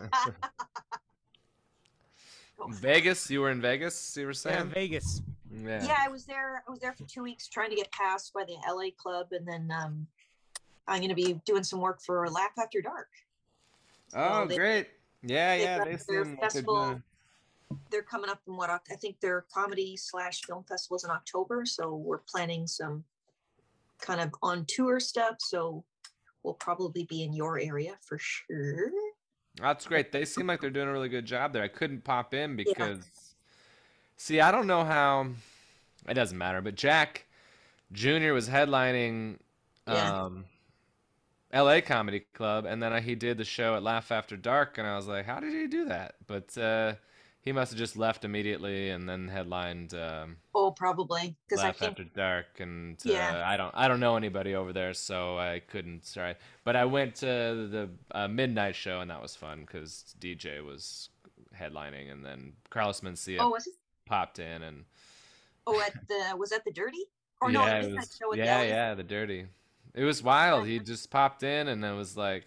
Vegas. You were in Vegas, you were yeah, saying? Vegas. Yeah. Yeah, I was there for 2 weeks trying to get passed by the LA club, and then I'm going to be doing some work for Laugh After Dark. Oh, they- great. Yeah, they've yeah. got They their seem like they're festival. doing. They're coming up in I think their comedy/film festivals in October, so we're planning some kind of on tour stuff, so we'll probably be in your area for sure. That's great. They seem like they're doing a really good job there. I couldn't pop in because, see, I don't know how. It doesn't matter. But Jack Jr. was headlining Yeah. L.A. Comedy Club, and then he did the show at Laugh After Dark, and I was like, how did he do that? But he must have just left immediately and then headlined Oh, probably because I Laugh think After Dark, and yeah. I don't know anybody over there, so I couldn't. Sorry, but I went to the midnight show, and that was fun because DJ was headlining, and then Carlos Mencia Oh, was it? popped in, and Oh, at the was that the Dirty? Or no, the yeah, it midnight was show at the yeah, LA. yeah, the Dirty. It was wild. He just popped in, and it was like,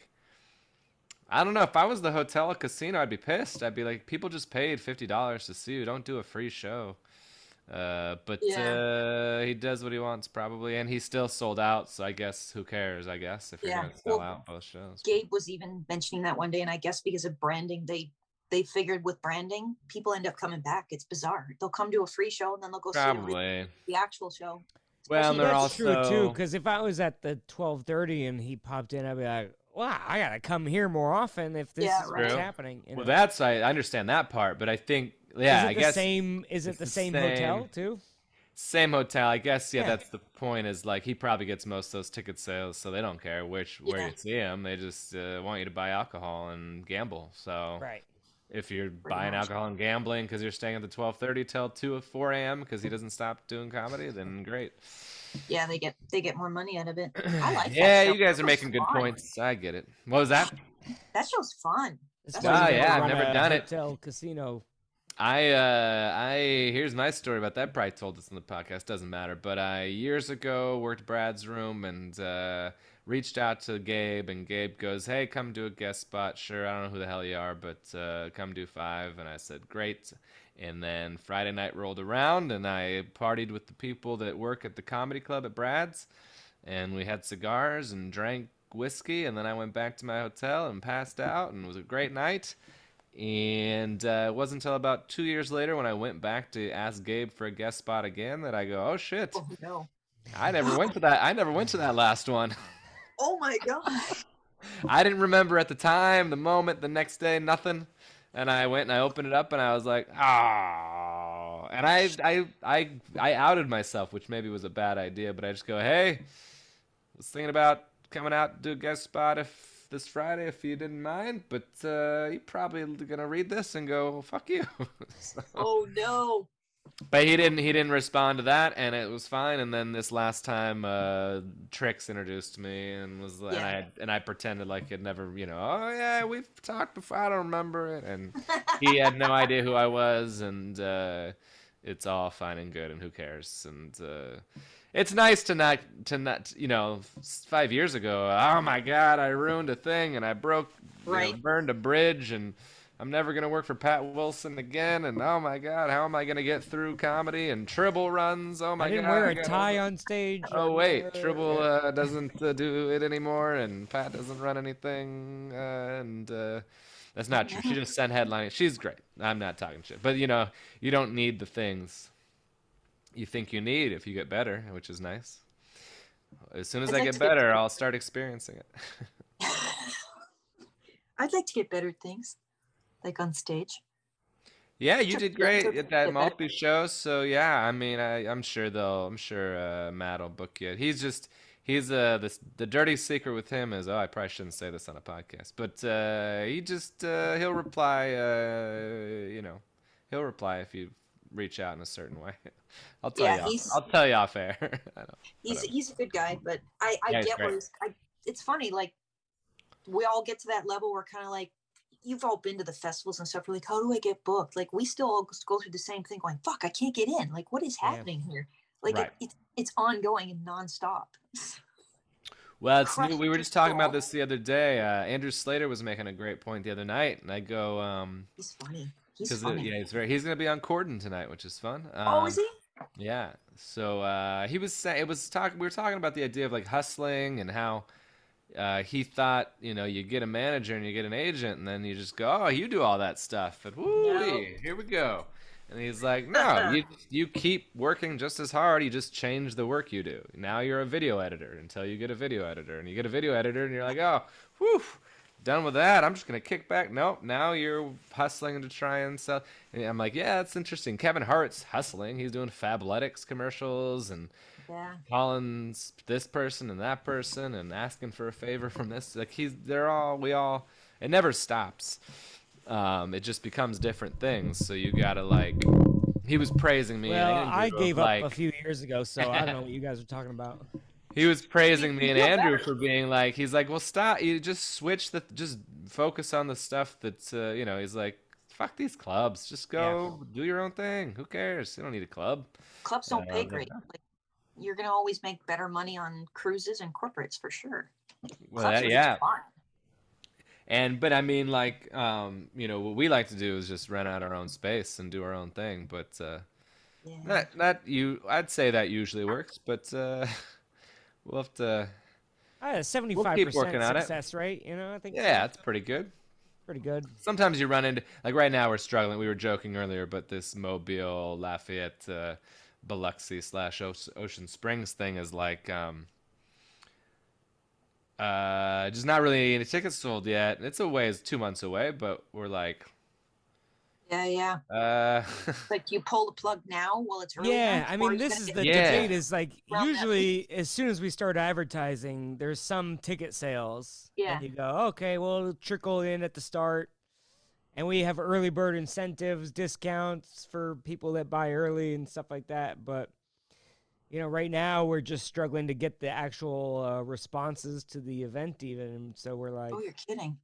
I don't know. If I was the hotel or casino, I'd be pissed. I'd be like, people just paid $50 to see you. Don't do a free show. But Yeah, he does what he wants probably, and he's still sold out. So I guess who cares? I guess if you're yeah. gonna sell Well, out both shows. Gabe was even mentioning that one day, and I guess because of branding, they figured with branding, people end up coming back. It's bizarre. They'll come to a free show and then they'll go see Probably. the actual show. Well, Especially and if they're it's- That's true too. also Because if I was at the 12:30 and he popped in, I'd be like, "Wow, I gotta come here more often if this Yeah, is what's True. happening." You well, know? that's I understand that part, but I think yeah, Is it I the guess same? Is it it's the the same same. hotel too? Same hotel, I guess. Yeah, Yeah. that's the point. Is like he probably gets most of those ticket sales, so they don't care where Yeah, you see him. They just want you to buy alcohol and gamble. So Right. if you're pretty buying much. alcohol and gambling because you're staying at the 12:30 till 2 or 4 a.m. because he doesn't stop doing comedy, then great. Yeah, they get more money out of it. I like that Yeah, show. you guys are That making show's good fun. points. I get it. What was that? That show's fun. That's That's why Ah, you yeah, I've run never a done it. hotel casino. I here's my story about that. Probably told this in the podcast. Doesn't matter. But I years ago worked Brad's room and reached out to Gabe, and Gabe goes, "Hey, come do a guest spot." Sure, I don't know who the hell you are, but come do 5. And I said, "Great." And then Friday night rolled around, and I partied with the people that work at the comedy club at Brad's, and we had cigars and drank whiskey, and then I went back to my hotel and passed out, and it was a great night. And it wasn't until about 2 years later when I went back to ask Gabe for a guest spot again that I go, "Oh shit, Oh no. I never went to that. I never went to that last one." Oh my god. I didn't remember at the time, the moment, the next day, nothing. And I went and I opened it up and I was like, "Oh!" And I outed myself, which maybe was a bad idea, but I just go, "Hey, was thinking about coming out to do a guest spot if this Friday if you didn't mind, but you're probably gonna read this and go, fuck you." So- Oh no. but he didn't respond to that, and it was fine. And then this last time, Trix introduced me and was like, Yeah. and I pretended like it never, oh yeah, we've talked before. I don't remember it, and he had no idea who I was, and it's all fine and good, and who cares? And it's nice to not 5 years ago. Oh my God, I ruined a thing, and I broke, Right. burned a bridge, and I'm never gonna work for Pat Wilson again. And oh my God, how am I gonna get through comedy and Tribble runs? Oh my I didn't God, wear I a gotta- tie on stage. Oh I wait, never- Tribble doesn't do it anymore, and Pat doesn't run anything, and that's not true. She just sent headlining. She's great. I'm not talking shit, but you don't need the things you think you need if you get better, which is nice. As soon as I'd I like get to get better, better. I'll start experiencing it. I'd like to get better at things, like on stage. Yeah, you Sure, did yeah, great sure, at that get better. multi show. So yeah, I mean, I'm sure Matt will book you. He's the dirty secret with him is, I probably shouldn't say this on a podcast, but he'll reply. He'll reply if you reach out in a certain way. I'll tell Yeah, you. I'll tell you off air. I know. He's a good guy, but I Yeah, he's get great. where it's funny, like we all get to that level where kind of like you've all been to the festivals and stuff. We're like, how do I get booked? Like we still all go through the same thing, going, "Fuck, I can't get in. Like, what is Yeah. happening here?" Like Right. it's ongoing and nonstop. Well, it's new. Crushed We were your just talking about soul. this the other day. Andrew Slater was making a great point the other night, and I go, He's funny. He's because funny. he's gonna be on Corden tonight, which is fun. Oh, is he? Yeah. So he was saying we were talking about the idea of like hustling and how he thought you get a manager and you get an agent and then you just go, oh, you do all that stuff and woo No. here we go. And he's like, no, you keep working just as hard. You just change the work you do. Now you're a video editor until you get a video editor, and you get a video editor and you're like, oh, whew, done with that. I'm just gonna kick back. Nope. Now you're hustling to try and sell. And I'm like, yeah, that's interesting. Kevin Hart's hustling. He's doing Fabletics commercials and Yeah. calling this person and that person and asking for a favor from this. Like it never stops. It just becomes different things. So you gotta like. He was praising me. Well, and I Andrew gave of, up like, a few years ago, so I don't know what you guys are talking about. He was praising me and Feel Andrew better. for being like, he's like, well, stop. You just just focus on the stuff that's, he's like, fuck these clubs. Just go do your own thing. Who cares? You don't need a club. Clubs don't pay Like, great. Like, you're gonna always make better money on cruises and corporates for sure. well, Clubs are yeah. just fun. But I mean, like, what we like to do is just rent out our own space and do our own thing. But Yeah. not you. I'd say that usually works, but we'll have to. I had a We'll keep 75% working on it. success rate. You know, I think Yeah, it's pretty good. pretty good. Sometimes you run into, like right now we're struggling. We were joking earlier, but this Mobile, Lafayette, Biloxi / Ocean Springs thing is like just not really any tickets sold yet. It's 2 months away, but we're like Yeah. Like you pull the plug now while it's early. Yeah, enough, I or mean, you this gonna is get the Yeah. debate is like, around that usually as soon as we start advertising, there's some ticket sales. Yeah. And you go, okay, well, it'll trickle in at the start. And we have early bird incentives, discounts for people that buy early and stuff like that. But, right now we're just struggling to get the actual responses to the event even. So we're like, Oh, you're kidding.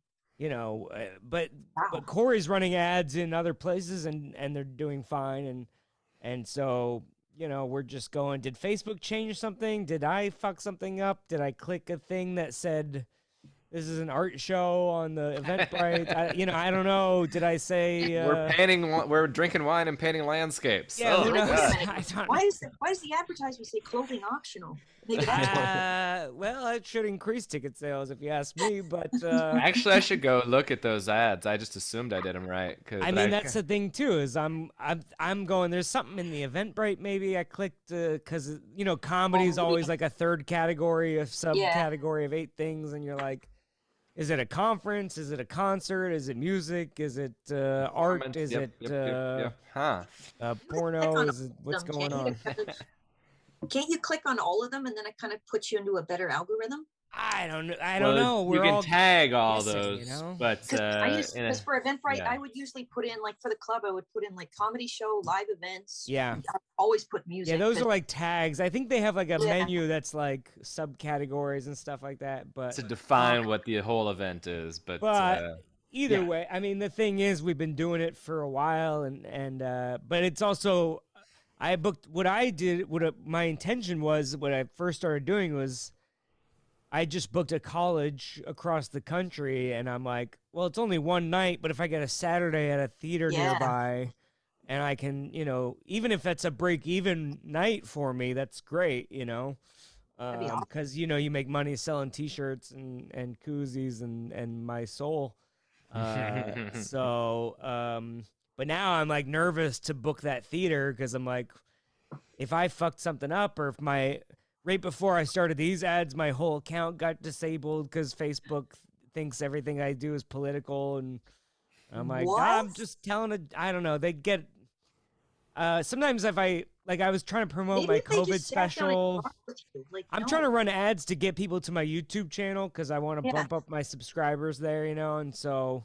but Wow. Corey's running ads in other places and they're doing fine and so we're just going, did Facebook change something? Did I fuck something up? Did I click a thing that said this is an art show on the Eventbrite? I don't know. Did I say we're drinking wine and painting landscapes. yeah, Oh, who Wait a knows? God. minute. I don't know. Why does the advertisement say clothing optional? Maybe that's why. Well, it should increase ticket sales if you ask me, but Actually, I should go look at those ads. I just assumed I did them right. I mean, that's the thing too. Is I'm going. There's something in the Eventbrite. Maybe I clicked because comedy is always like a third category, a subcategory of 8 things, and you're like, is it a conference? Is it a concert? Is it music? Is it art? Is it Huh. porno? Is it what's going on? Can't you click on all of them and then it kind of puts you into a better algorithm? I don't know. I don't know. You We're can all tag all guessing, those, but Because for Eventbrite, yeah. I would usually put in, like, for the club, I would put in like comedy show, live events. Yeah. I always put music. Yeah, those are 'cause- like tags. I think they have like a Yeah. menu that's like subcategories and stuff like that. But to define what the whole event is. But either yeah. way, I mean, the thing is, we've been doing it for a while, and but it's also, I booked what I did. My intention was when I first started doing was, I just booked a college across the country, and I'm like, well, it's only one night, but if I get a Saturday at a theater Yeah. nearby, and I can, even if that's a break-even night for me, that's great, That'd be awesome. because you make money selling T-shirts and koozies and my soul. But now I'm like nervous to book that theater because I'm like, if I fucked something up, or if right before I started these ads, my whole account got disabled because Facebook thinks everything I do is political, and I'm like, I'm What? just telling it. I don't know. They get. Sometimes if I was trying to promote Maybe my if they COVID just sat down and special. talked with you, like, I'm no. trying to run ads to get people to my YouTube channel because I want to Yeah. bump up my subscribers there, and so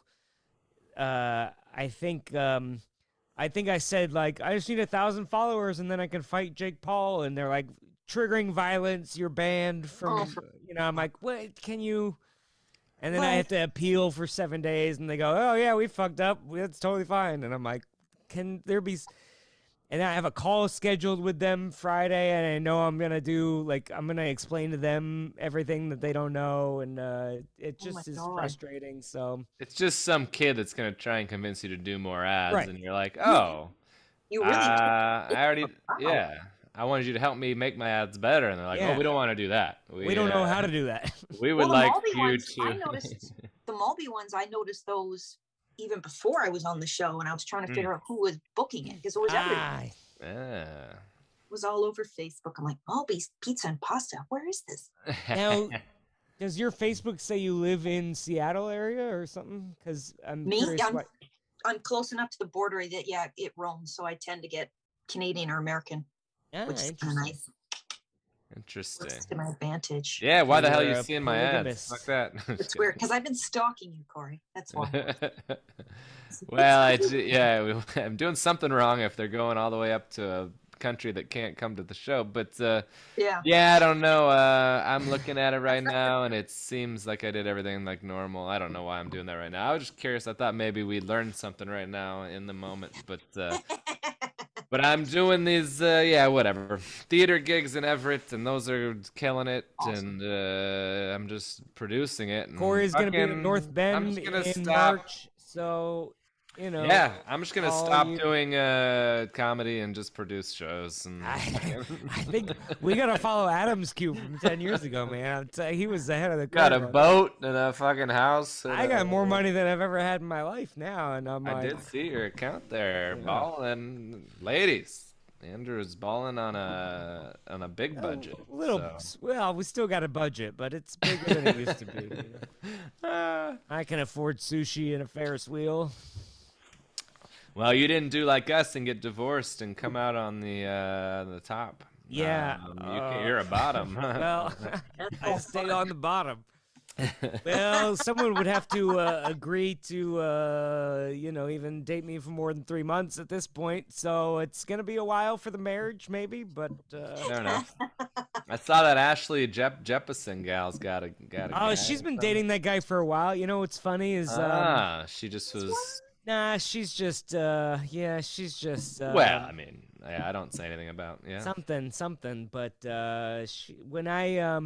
I think I said, like, I just need 1,000 followers and then I can fight Jake Paul, and they're like, triggering violence, you're banned from, I'm like, what, can you? And then I Well- have to appeal for 7 days, and they go, oh yeah, we fucked up, it's totally fine, and I'm like, can there be? And I have a call scheduled with them Friday, and I know I'm gonna I'm gonna explain to them everything that they don't know, and it Oh my just is God. frustrating. So It's just some kid that's gonna try and convince you to do more ads, Right. and you're like, oh, You really I already, Wow. yeah, I wanted you to help me make my ads better, and they're like, Yeah. oh, we don't want to do that. we don't know how to do that. We Well, would the like Malby you ones, to. I noticed the Malby ones. I noticed those even before I was on the show, and I was trying to figure out who was booking it because it was everywhere. Ah, Yeah. It was all over Facebook. I'm like, Malby's Pizza and Pasta. Where is this? now, Does your Facebook say you live in Seattle area or something? Because I'm Me, curious. I'm close enough to the border that it roams, so I tend to get Canadian or American, which is kind of nice. Interesting. Works to my advantage. Yeah, why the hell are You're you a seeing my ads? polygamist. Fuck that. It's weird because I've been stalking you, Corey. That's why. Well, I'm doing something wrong if they're going all the way up to a country that can't come to the show. But yeah, I don't know. I'm looking at it right now, and it seems like I did everything like normal. I don't know why I'm doing that right now. I was just curious. I thought maybe we'd learn something right now in the moment, but I'm doing these, whatever, theater gigs in Everett, and those are killing it. Awesome. And I'm just producing it. And Corey's gonna be in North Bend in March, so you know. Yeah, I'm just gonna stop you- doing comedy and just produce shows. And I think we gotta follow Adam's cue from 10 years ago, man. He was ahead of the curve. got a boat and a fucking house. I got more money than I've ever had in my life now, and I'm I like, did see your account there, Yeah. balling, ladies. Andrew's balling on a big budget. Well, we still got a budget, but it's bigger than it used to be. You know? I can afford sushi and a Ferris wheel. Well, you didn't do like us and get divorced and come out on the top. Yeah, you're a bottom. Well, I stayed on the bottom. Well, someone would have to agree to, even date me for more than 3 months at this point. So it's gonna be a while for the marriage, maybe. But fair enough. I saw that Ashley Jeppesen gal's got a guy. She's been dating that guy for a while. You know what's funny is she just was. Nah, she's just she's just. Well, I mean, I don't say anything about something. But when I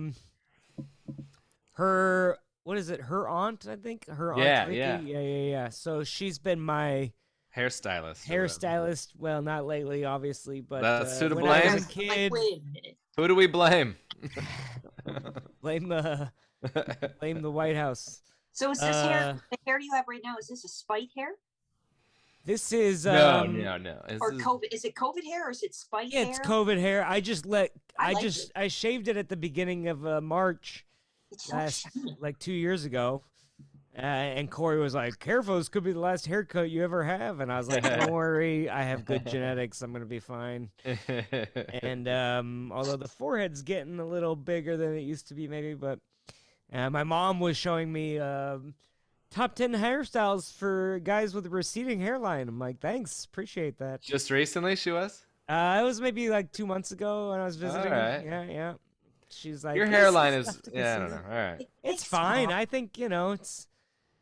her what is it? Her aunt, I think. Her aunt. Yeah, Vicky? Yeah. So she's been my hairstylist. Well, not lately, obviously, but that's who to when blame. I was a kid, Who do we blame? blame the White House. So is this hair, the hair you have right now, is this a spite hair? This is no. Or COVID? Is it COVID hair or is it spite hair? It's COVID hair. I shaved it at the beginning of March. It's so shiny. Like 2 years ago, and Corey was like, "Careful, this could be the last haircut you ever have." And I was like, "Don't worry, I have good genetics. I'm gonna be fine." And although the forehead's getting a little bigger than it used to be, maybe, but my mom was showing me top 10 hairstyles for guys with a receding hairline. I'm like, "Thanks, appreciate that." Just recently, she was. It was maybe like 2 months ago when I was visiting. All right. Yeah. She's like, Your hairline is I don't know. All right. It's fine. I think, it's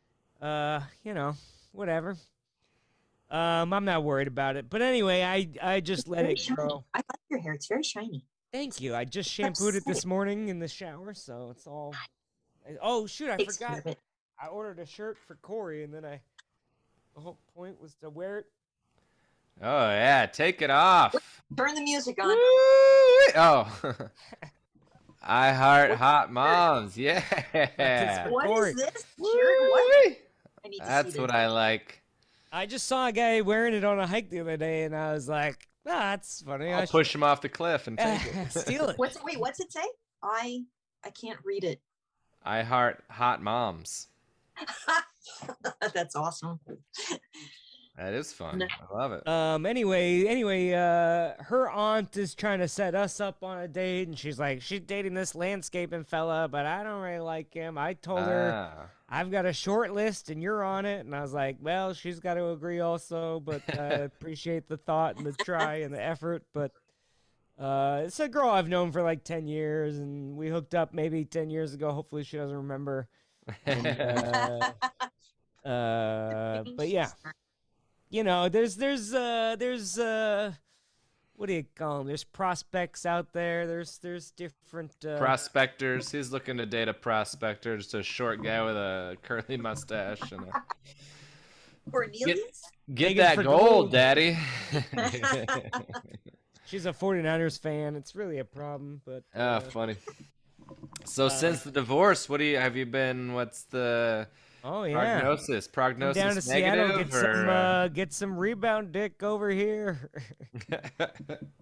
whatever. I'm not worried about it. But anyway, I just let it grow. I like your hair. It's very shiny. Thank you. I just shampooed it this morning in the shower, so it's all. Oh shoot! I forgot. I ordered a shirt for Corey, and then the whole point was to wear it. Oh yeah, take it off. Turn the music on. Woo-wee. Oh. I heart hot moms. Yeah. What is this? What? That's what I like. I just saw a guy wearing it on a hike the other day, and I was like, that's funny. I'll push him off the cliff and take it. Steal it. What's it say? I can't read it. I heart hot moms. That's awesome. That is fun. I love it. Anyway, her aunt is trying to set us up on a date, and she's like, she's dating this landscaping fella, but I don't really like him. I told her I've got a short list, and you're on it, and I was like, well, she's got to agree also, but I appreciate the thought and the try and the effort, but it's a girl I've known for like 10 years, and we hooked up maybe 10 years ago. Hopefully she doesn't remember. And, but yeah. There's what do you call them? There's prospects out there. There's different prospectors. He's looking to date a prospector, just a short guy with a curly mustache and Cornelius? Get that gold, Daddy. She's a 49ers fan. It's really a problem, but funny. So since the divorce, have you been? What's the prognosis? Prognosis down to negative, Seattle, get some rebound dick over here.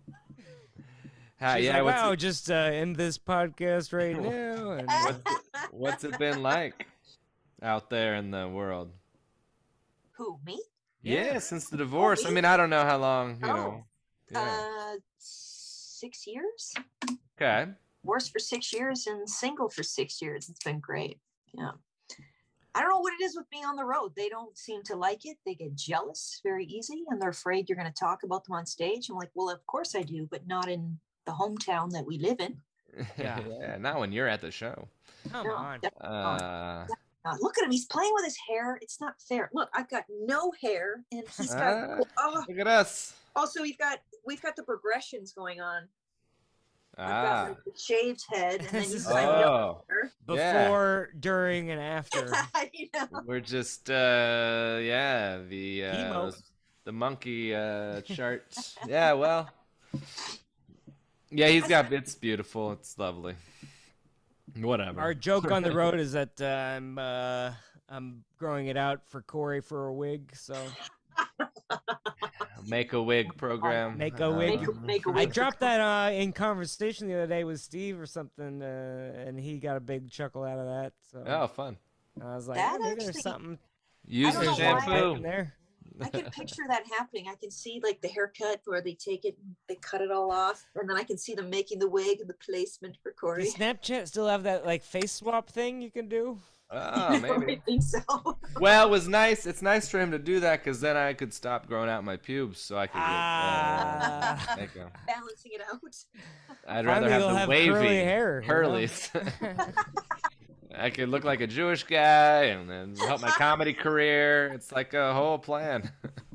She's like, wow, just end this podcast right now. And What's it been like out there in the world? Who, me? Yeah, since the divorce. I me? mean, I don't know how long, you Oh. know. Yeah. 6 years. Okay. Divorced for 6 years and single for 6 years. It's been great. Yeah. I don't know what it is with being on the road. They don't seem to like it. They get jealous very easy, and they're afraid you're going to talk about them on stage. I'm like, well, of course I do, but not in the hometown that we live in. Yeah. Yeah, not when you're at the show. Come on. definitely not. Uh, Look at him. He's playing with his hair. It's not fair. Look, I've got no hair, and he's got. Look at us. Also, we've got the progressions going on. I've got Ah. like, the shaved head, and then This you've is got no hair. Before, during, and after. You know? We're just yeah, Emo. the monkey chart. Yeah, well. Yeah, he's got it's beautiful. It's lovely. Whatever. Our joke on the road is that I'm growing it out for Corey for a wig, so Make a wig program. Make a wig. Make a I wig. dropped that in conversation the other day with Steve or something, and he got a big chuckle out of that. So Oh, fun. I was like, That oh, maybe there's actually- something Use don't the know why. shampoo. in there. I can picture that happening. I can see like the haircut where they take it, they cut it all off, and then I can see them making the wig and the placement for Corey. Does Snapchat still have that like face swap thing you can do? Oh, maybe. I think so. Well, it was nice. It's nice for him to do that because then I could stop growing out my pubes, so I could Ah. make a. Balancing it out. I'd rather Finally have you'll the have wavy curly hair. you know? curlies. I could look like a Jewish guy and then help my comedy career. It's like a whole plan.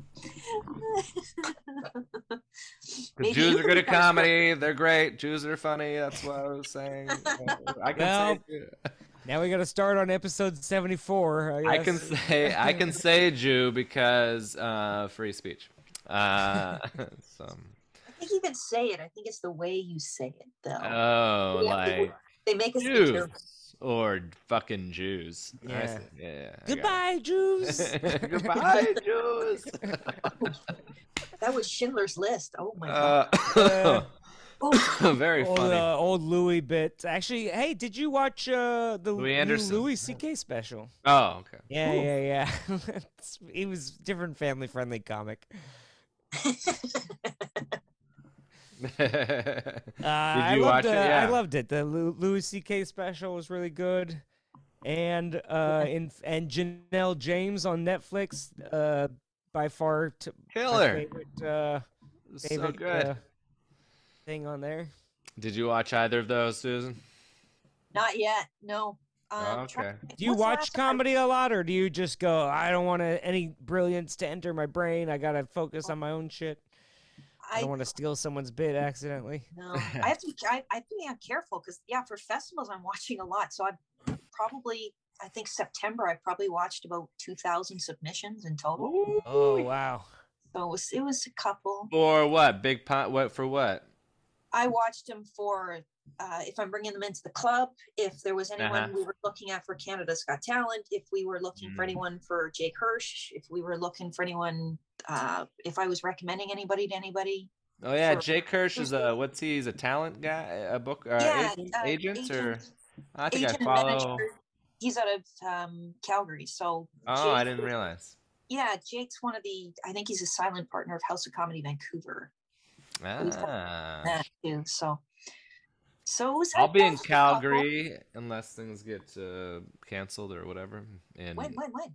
Maybe Jews you are good could at comedy. They're great. Jews are funny. That's what I was saying. I can Well, say. Now we got to start on episode 74. I can guess. say I can say Jew because free speech. So, I think even say it. I think it's the way you say it, though. oh, Yeah, like they make us Jews or fucking Jews. I Yeah. see. Yeah. I got Goodbye, Jews. it. Goodbye, Jews. That was Schindler's List. Oh my god. Uh, very old, funny. old Louis bit. Actually, hey, did you watch the Louis new Anderson. Louis C.K. special? Oh, okay. Yeah, Ooh. yeah. He was different family-friendly comic. I you loved, watch it? Yeah. I loved it. The Louis C.K. special was really good, and Janelle James on Netflix, by far my Killer. favorite, So favorite good. thing on there. Did you watch either of those, Susan? Not yet. No. Okay. Do you What's the watch last time I- comedy a lot, or do you just go, I don't want any brilliance to enter my brain. I gotta focus on my own shit. I don't want to steal someone's bit accidentally. No, I have to. I think I'm careful because for festivals I'm watching a lot. So I think September I probably watched about 2,000 submissions in total. Oh wow! So it was a couple. For what? Big pot? What for? What? I watched them for if I'm bringing them into the club, if there was anyone we were looking at for Canada's Got Talent, if we were looking for anyone for Jake Hirsch, if we were looking for anyone, if I was recommending anybody to anybody. Oh yeah, For- Jake Hirsch is what's he? He's a talent guy, a book agent, or I think agent I and follow. manager. He's out of Calgary, so. Oh, I Jake- didn't realize. Yeah, Jake's one of I think he's a silent partner of House of Comedy Vancouver. Ah. That too. So it was. I'll be in that was a couple. Calgary unless things get canceled or whatever in When?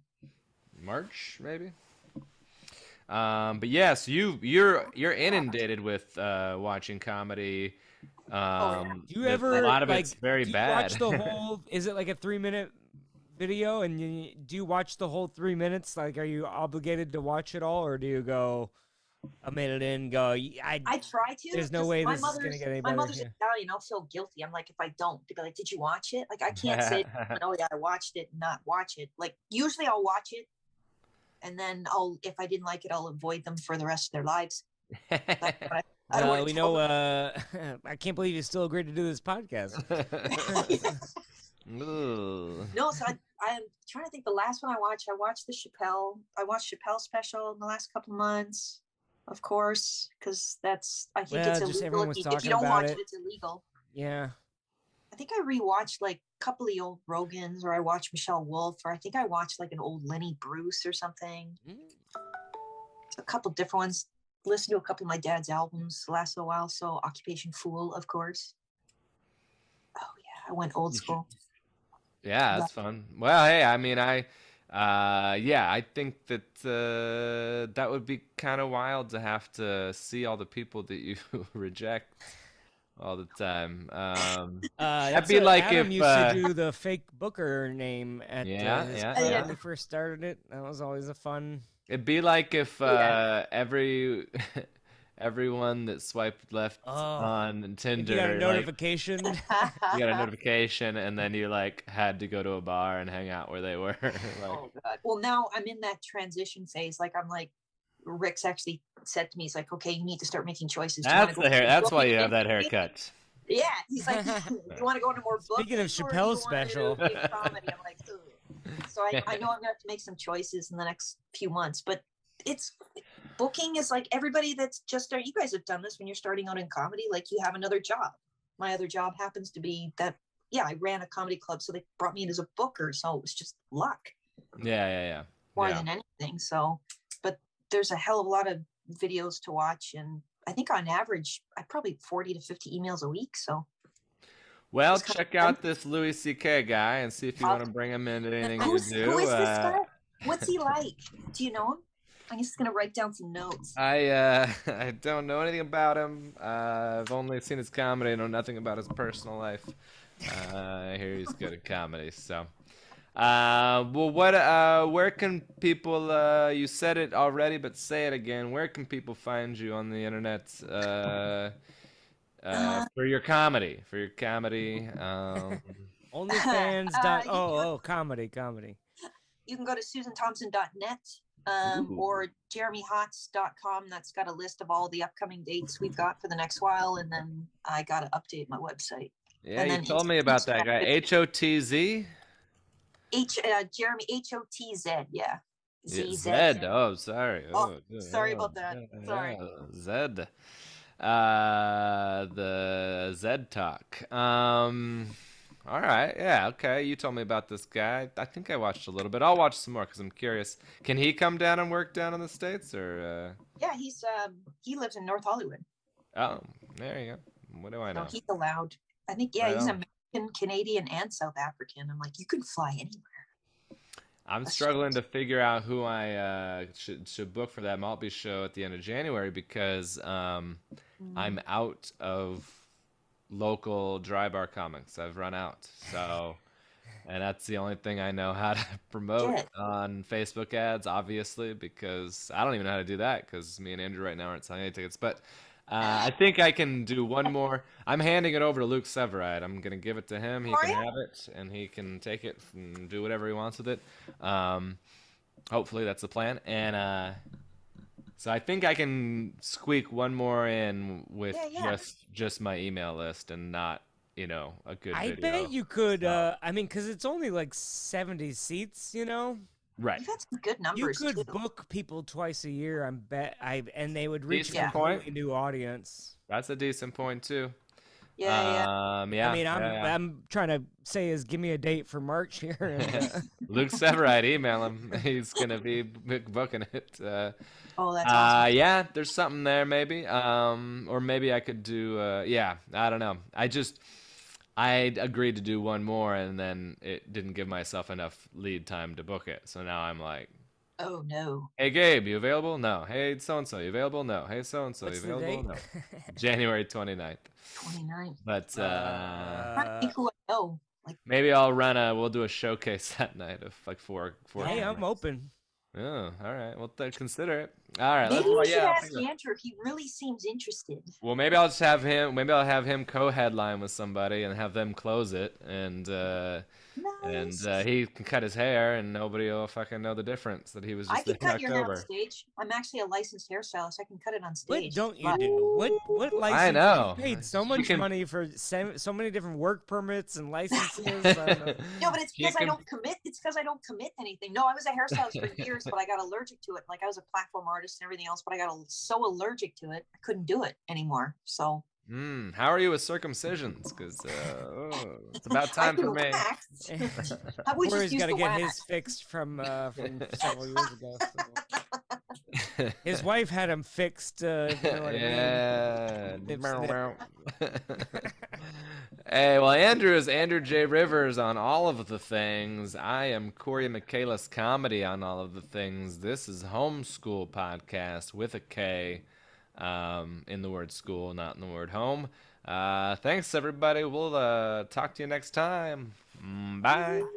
March maybe. But yes, you're inundated with watching comedy. yeah. Do you a ever lot of like, it's very do you bad. watch the whole? Is it like a 3-minute video? And do you watch the whole 3 minutes? Like, are you obligated to watch it all, or do you go a minute in, go? I try to. There's no 'cause way my this is gonna mother's- get any My better, mother's yeah. Italian. I'll feel guilty. I'm like, if I don't, they'll be like, "Did you watch it?" Like, I can't say, "Oh yeah, I watched it," and not watch it. Like, usually I'll watch it, and then if I didn't like it, I'll avoid them for the rest of their lives. But I don't Well, wanna we tell know. them. I can't believe you still agreed to do this podcast. Ooh. No, so I'm trying to think. The last one I watched I watched Chappelle special in the last couple of months, of course, because I think Well, it's just illegal. everyone was If talking you don't about watch it. it's illegal. Yeah. I think I rewatched like a couple of the old Rogans, or I watched Michelle Wolf, or I think I watched like an old Lenny Bruce or something. A couple different ones. Listened to a couple of my dad's albums the last little while. So Occupation Fool, of course. Oh yeah, I went old school. Yeah, that's fun. Well, hey, I mean, I think that that would be kind of wild to have to see all the people that you reject all the time. That'd be like Adam if, used to do the fake Booker name at Yeah, his yeah, club yeah. when he first started it. That was always a fun. it'd be like if Yeah. everyone that swiped left Oh, on if Tinder, you got a like, notification. you got a notification, and then you like had to go to a bar and hang out where they were. Like, Oh God. Well, now I'm in that transition phase. Like I'm like, Rick's actually said to me, he's like, okay, you need to start making choices. Do you wanna that's go the hair. into That's why booking you have that industry? haircut. Yeah, he's like, you want to go into more booking? Speaking of Chappelle's special. Comedy? I'm like, ugh. So I know I'm gonna have to make some choices in the next few months, but it's booking is like everybody that's just starting. You guys have done this when you're starting out in comedy. Like you have another job. My other job happens to be that. Yeah, I ran a comedy club, so they brought me in as a booker. So it was just luck Yeah. more than anything. So, but there's a hell of a lot of videos to watch, and I think on average, I probably 40 to 50 emails a week. So Well, it's kind check of fun. out this Louis C.K. guy and see if you want to bring him into anything you Who do. is this guy? What's he like? Do you know him? I'm just gonna write down some notes. I don't know anything about him. I've only seen his comedy. I know nothing about his personal life. I hear he's good at comedy. So, well, where can people? You said it already, but say it again. Where can people find you on the internet? For your comedy, OnlyFans. Comedy. You can go to susanthompson.net Ooh. or jeremyhots.com. That's got a list of all the upcoming dates we've got for the next while, and then I got to update my website. Yeah, And you then told me about that guy. HOTZ? Jeremy HOTZ. Yeah. Yeah, ZZ. Zed. Oh, sorry. Oh, sorry about that. Sorry. Zed. The Zed talk. All right. Yeah. Okay. You told me about this guy. I think I watched a little bit. I'll watch some more because I'm curious. Can he come down and work down in the States or? Yeah, he lives in North Hollywood. Oh, there you go. What do I So know? he's allowed. I think, yeah, Right he's on. American, Canadian, and South African. I'm like, you can fly anywhere. I'm struggling to figure out who I should book for that Maltby show at the end of January because I'm out of local dry bar comics. I've run out. So, and that's the only thing I know how to promote Shit. on Facebook ads, obviously, because I don't even know how to do that because me and Andrew right now aren't selling any tickets. But I think I can do one more. I'm handing it over to Luke Severide. I'm going to give it to him. He Are can you? have it, and he can take it and do whatever he wants with it. Hopefully, that's the plan. And so I think I can squeak one more in with Yeah. just my email list and not, a good I video. bet you could. So, I mean, because it's only like 70 seats. right. You've had some good You numbers, could too. book people twice a year. And they would reach a Decent completely point. new audience. That's a decent point too. Yeah. Yeah. I mean, yeah. I'm trying to say is give me a date for March here. And, Luke Severide, email him. He's gonna be booking it. Oh, that's awesome. Yeah, there's something there maybe. Or maybe I could do. Yeah, I don't know. I agreed to do one more, and then it didn't give myself enough lead time to book it. So now I'm like, Oh, no. hey Gabe, you available? No. Hey so and so, you available? No. Hey so and so, you what's the available? date? No. January 29th. 29. But I'm trying to think who I know. Like, maybe we'll do a showcase that night of like four. Hey, I'm comics. open. Oh, all right. Well, consider it. All right. maybe you should I'll ask think of it. Andrew. He really seems interested. Well, maybe I'll just have him. Maybe I'll have him co-headline with somebody and have them close it, and Nice. he can cut his hair, and nobody will fucking know the difference that he was I just can there in cut your hair on October. stage. I'm actually a licensed hairstylist. I can cut it on What stage. don't you But- do? What license? I know. You paid so You much can- money for so many different work permits and licenses. I don't know. No, but it's You because I can- don't commit. It's because I don't commit anything. No, I was a hairstylist for years, but I got allergic to it. Like I was a platform artist and everything else, but I got so allergic to it, I couldn't do it anymore. So How are you with circumcisions? Because it's about time for me. Corey's got to get his fixed from several years ago. So. His wife had him fixed. If you know what I mean. Hey, well, Andrew is Andrew J. Rivers on all of the things. I am Corey Michaelis Comedy on all of the things. This is Homeschool Podcast with a K in the word school, not in the word home. Thanks, everybody. We'll talk to you next time. Bye.